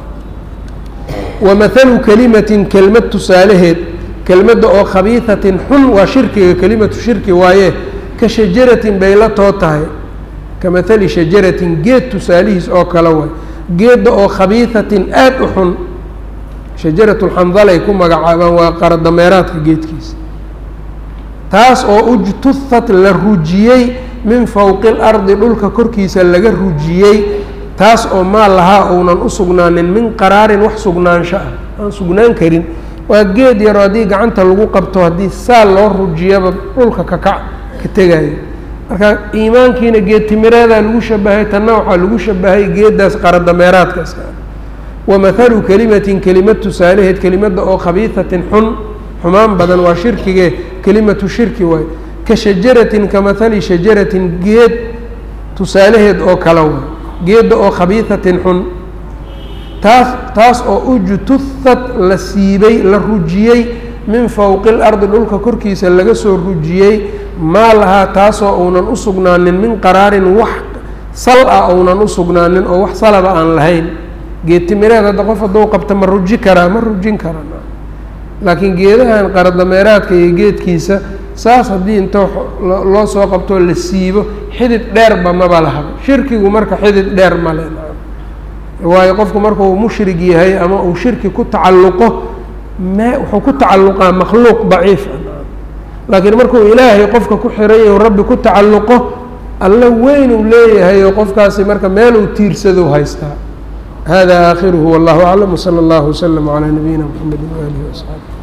wamahalu kelimatin kelmad tusaalaheed kelmadda oo khabiihatin xun waa shirkiga kelimatu shirki waaye ka shajaratin bay la too tahay ka mahali shajaratin geed tusaalihiis oo kale waay geedda oo khabiihatin aada u xun shajaratulxandalay ku magacaabaan waa qaradameeraadka geedkiisa taas oo ujtuhat la rujiyey min fowqi اlardi dhulka korkiisa laga rujiyey taas oo maa lahaa uunan u sugnaanin min qaraarin wax sugnaansho ah aan sugnaan karin waa geed yaro haddii gacanta lagu qabto haddii saa loo rujiyaba dhulka kakac ka tegayo marka iimaankiina geed timireedaa lagu shabahay tanna waxaa lagu shabahay geeddaas qaradameeraadkaas wamahalu kelimatin kelimad tusaalaheed kelimadda oo khabiihatin xun xumaan badan waa shirkige kelimatu shirki waay ka shajaratin ka mahali shajaratin geed tusaalaheed oo kala wa geedda oo khabiihatin xun taas taas oo ujtuhat la siibay la rujiyey min fowqi lardi dhulka korkiisa laga soo rujiyey maa lahaa taasoo uunan u sugnaanin min qaraarin wax sal ah ounan u sugnaanin oo wax salaba aan lahayn geed timireed hadda qof hadduu qabta ma ruji karaa ma rujin karan laakiin geedahan qaradameeraadka iyo geedkiisa saas haddii inta loo soo qabtoo la siibo xidid dheerba maba lahaba shirkigu marka xidid dheer male waayo qofku markuu mushrig yahay ama uu shirki ku tacalluqo me wuxuu ku tacalluqaa makhluuq daciif laakiin markuu ilaahay qofka ku xiran yahay rabbi ku tacalluqo alla weyn uu leeyahay oo qofkaasi marka meel uu tiirsado haystaa hada aakhiruhu wallahu aclam wsala allahu waslama calaa nabiyina mxamedi waalihi waasxaabi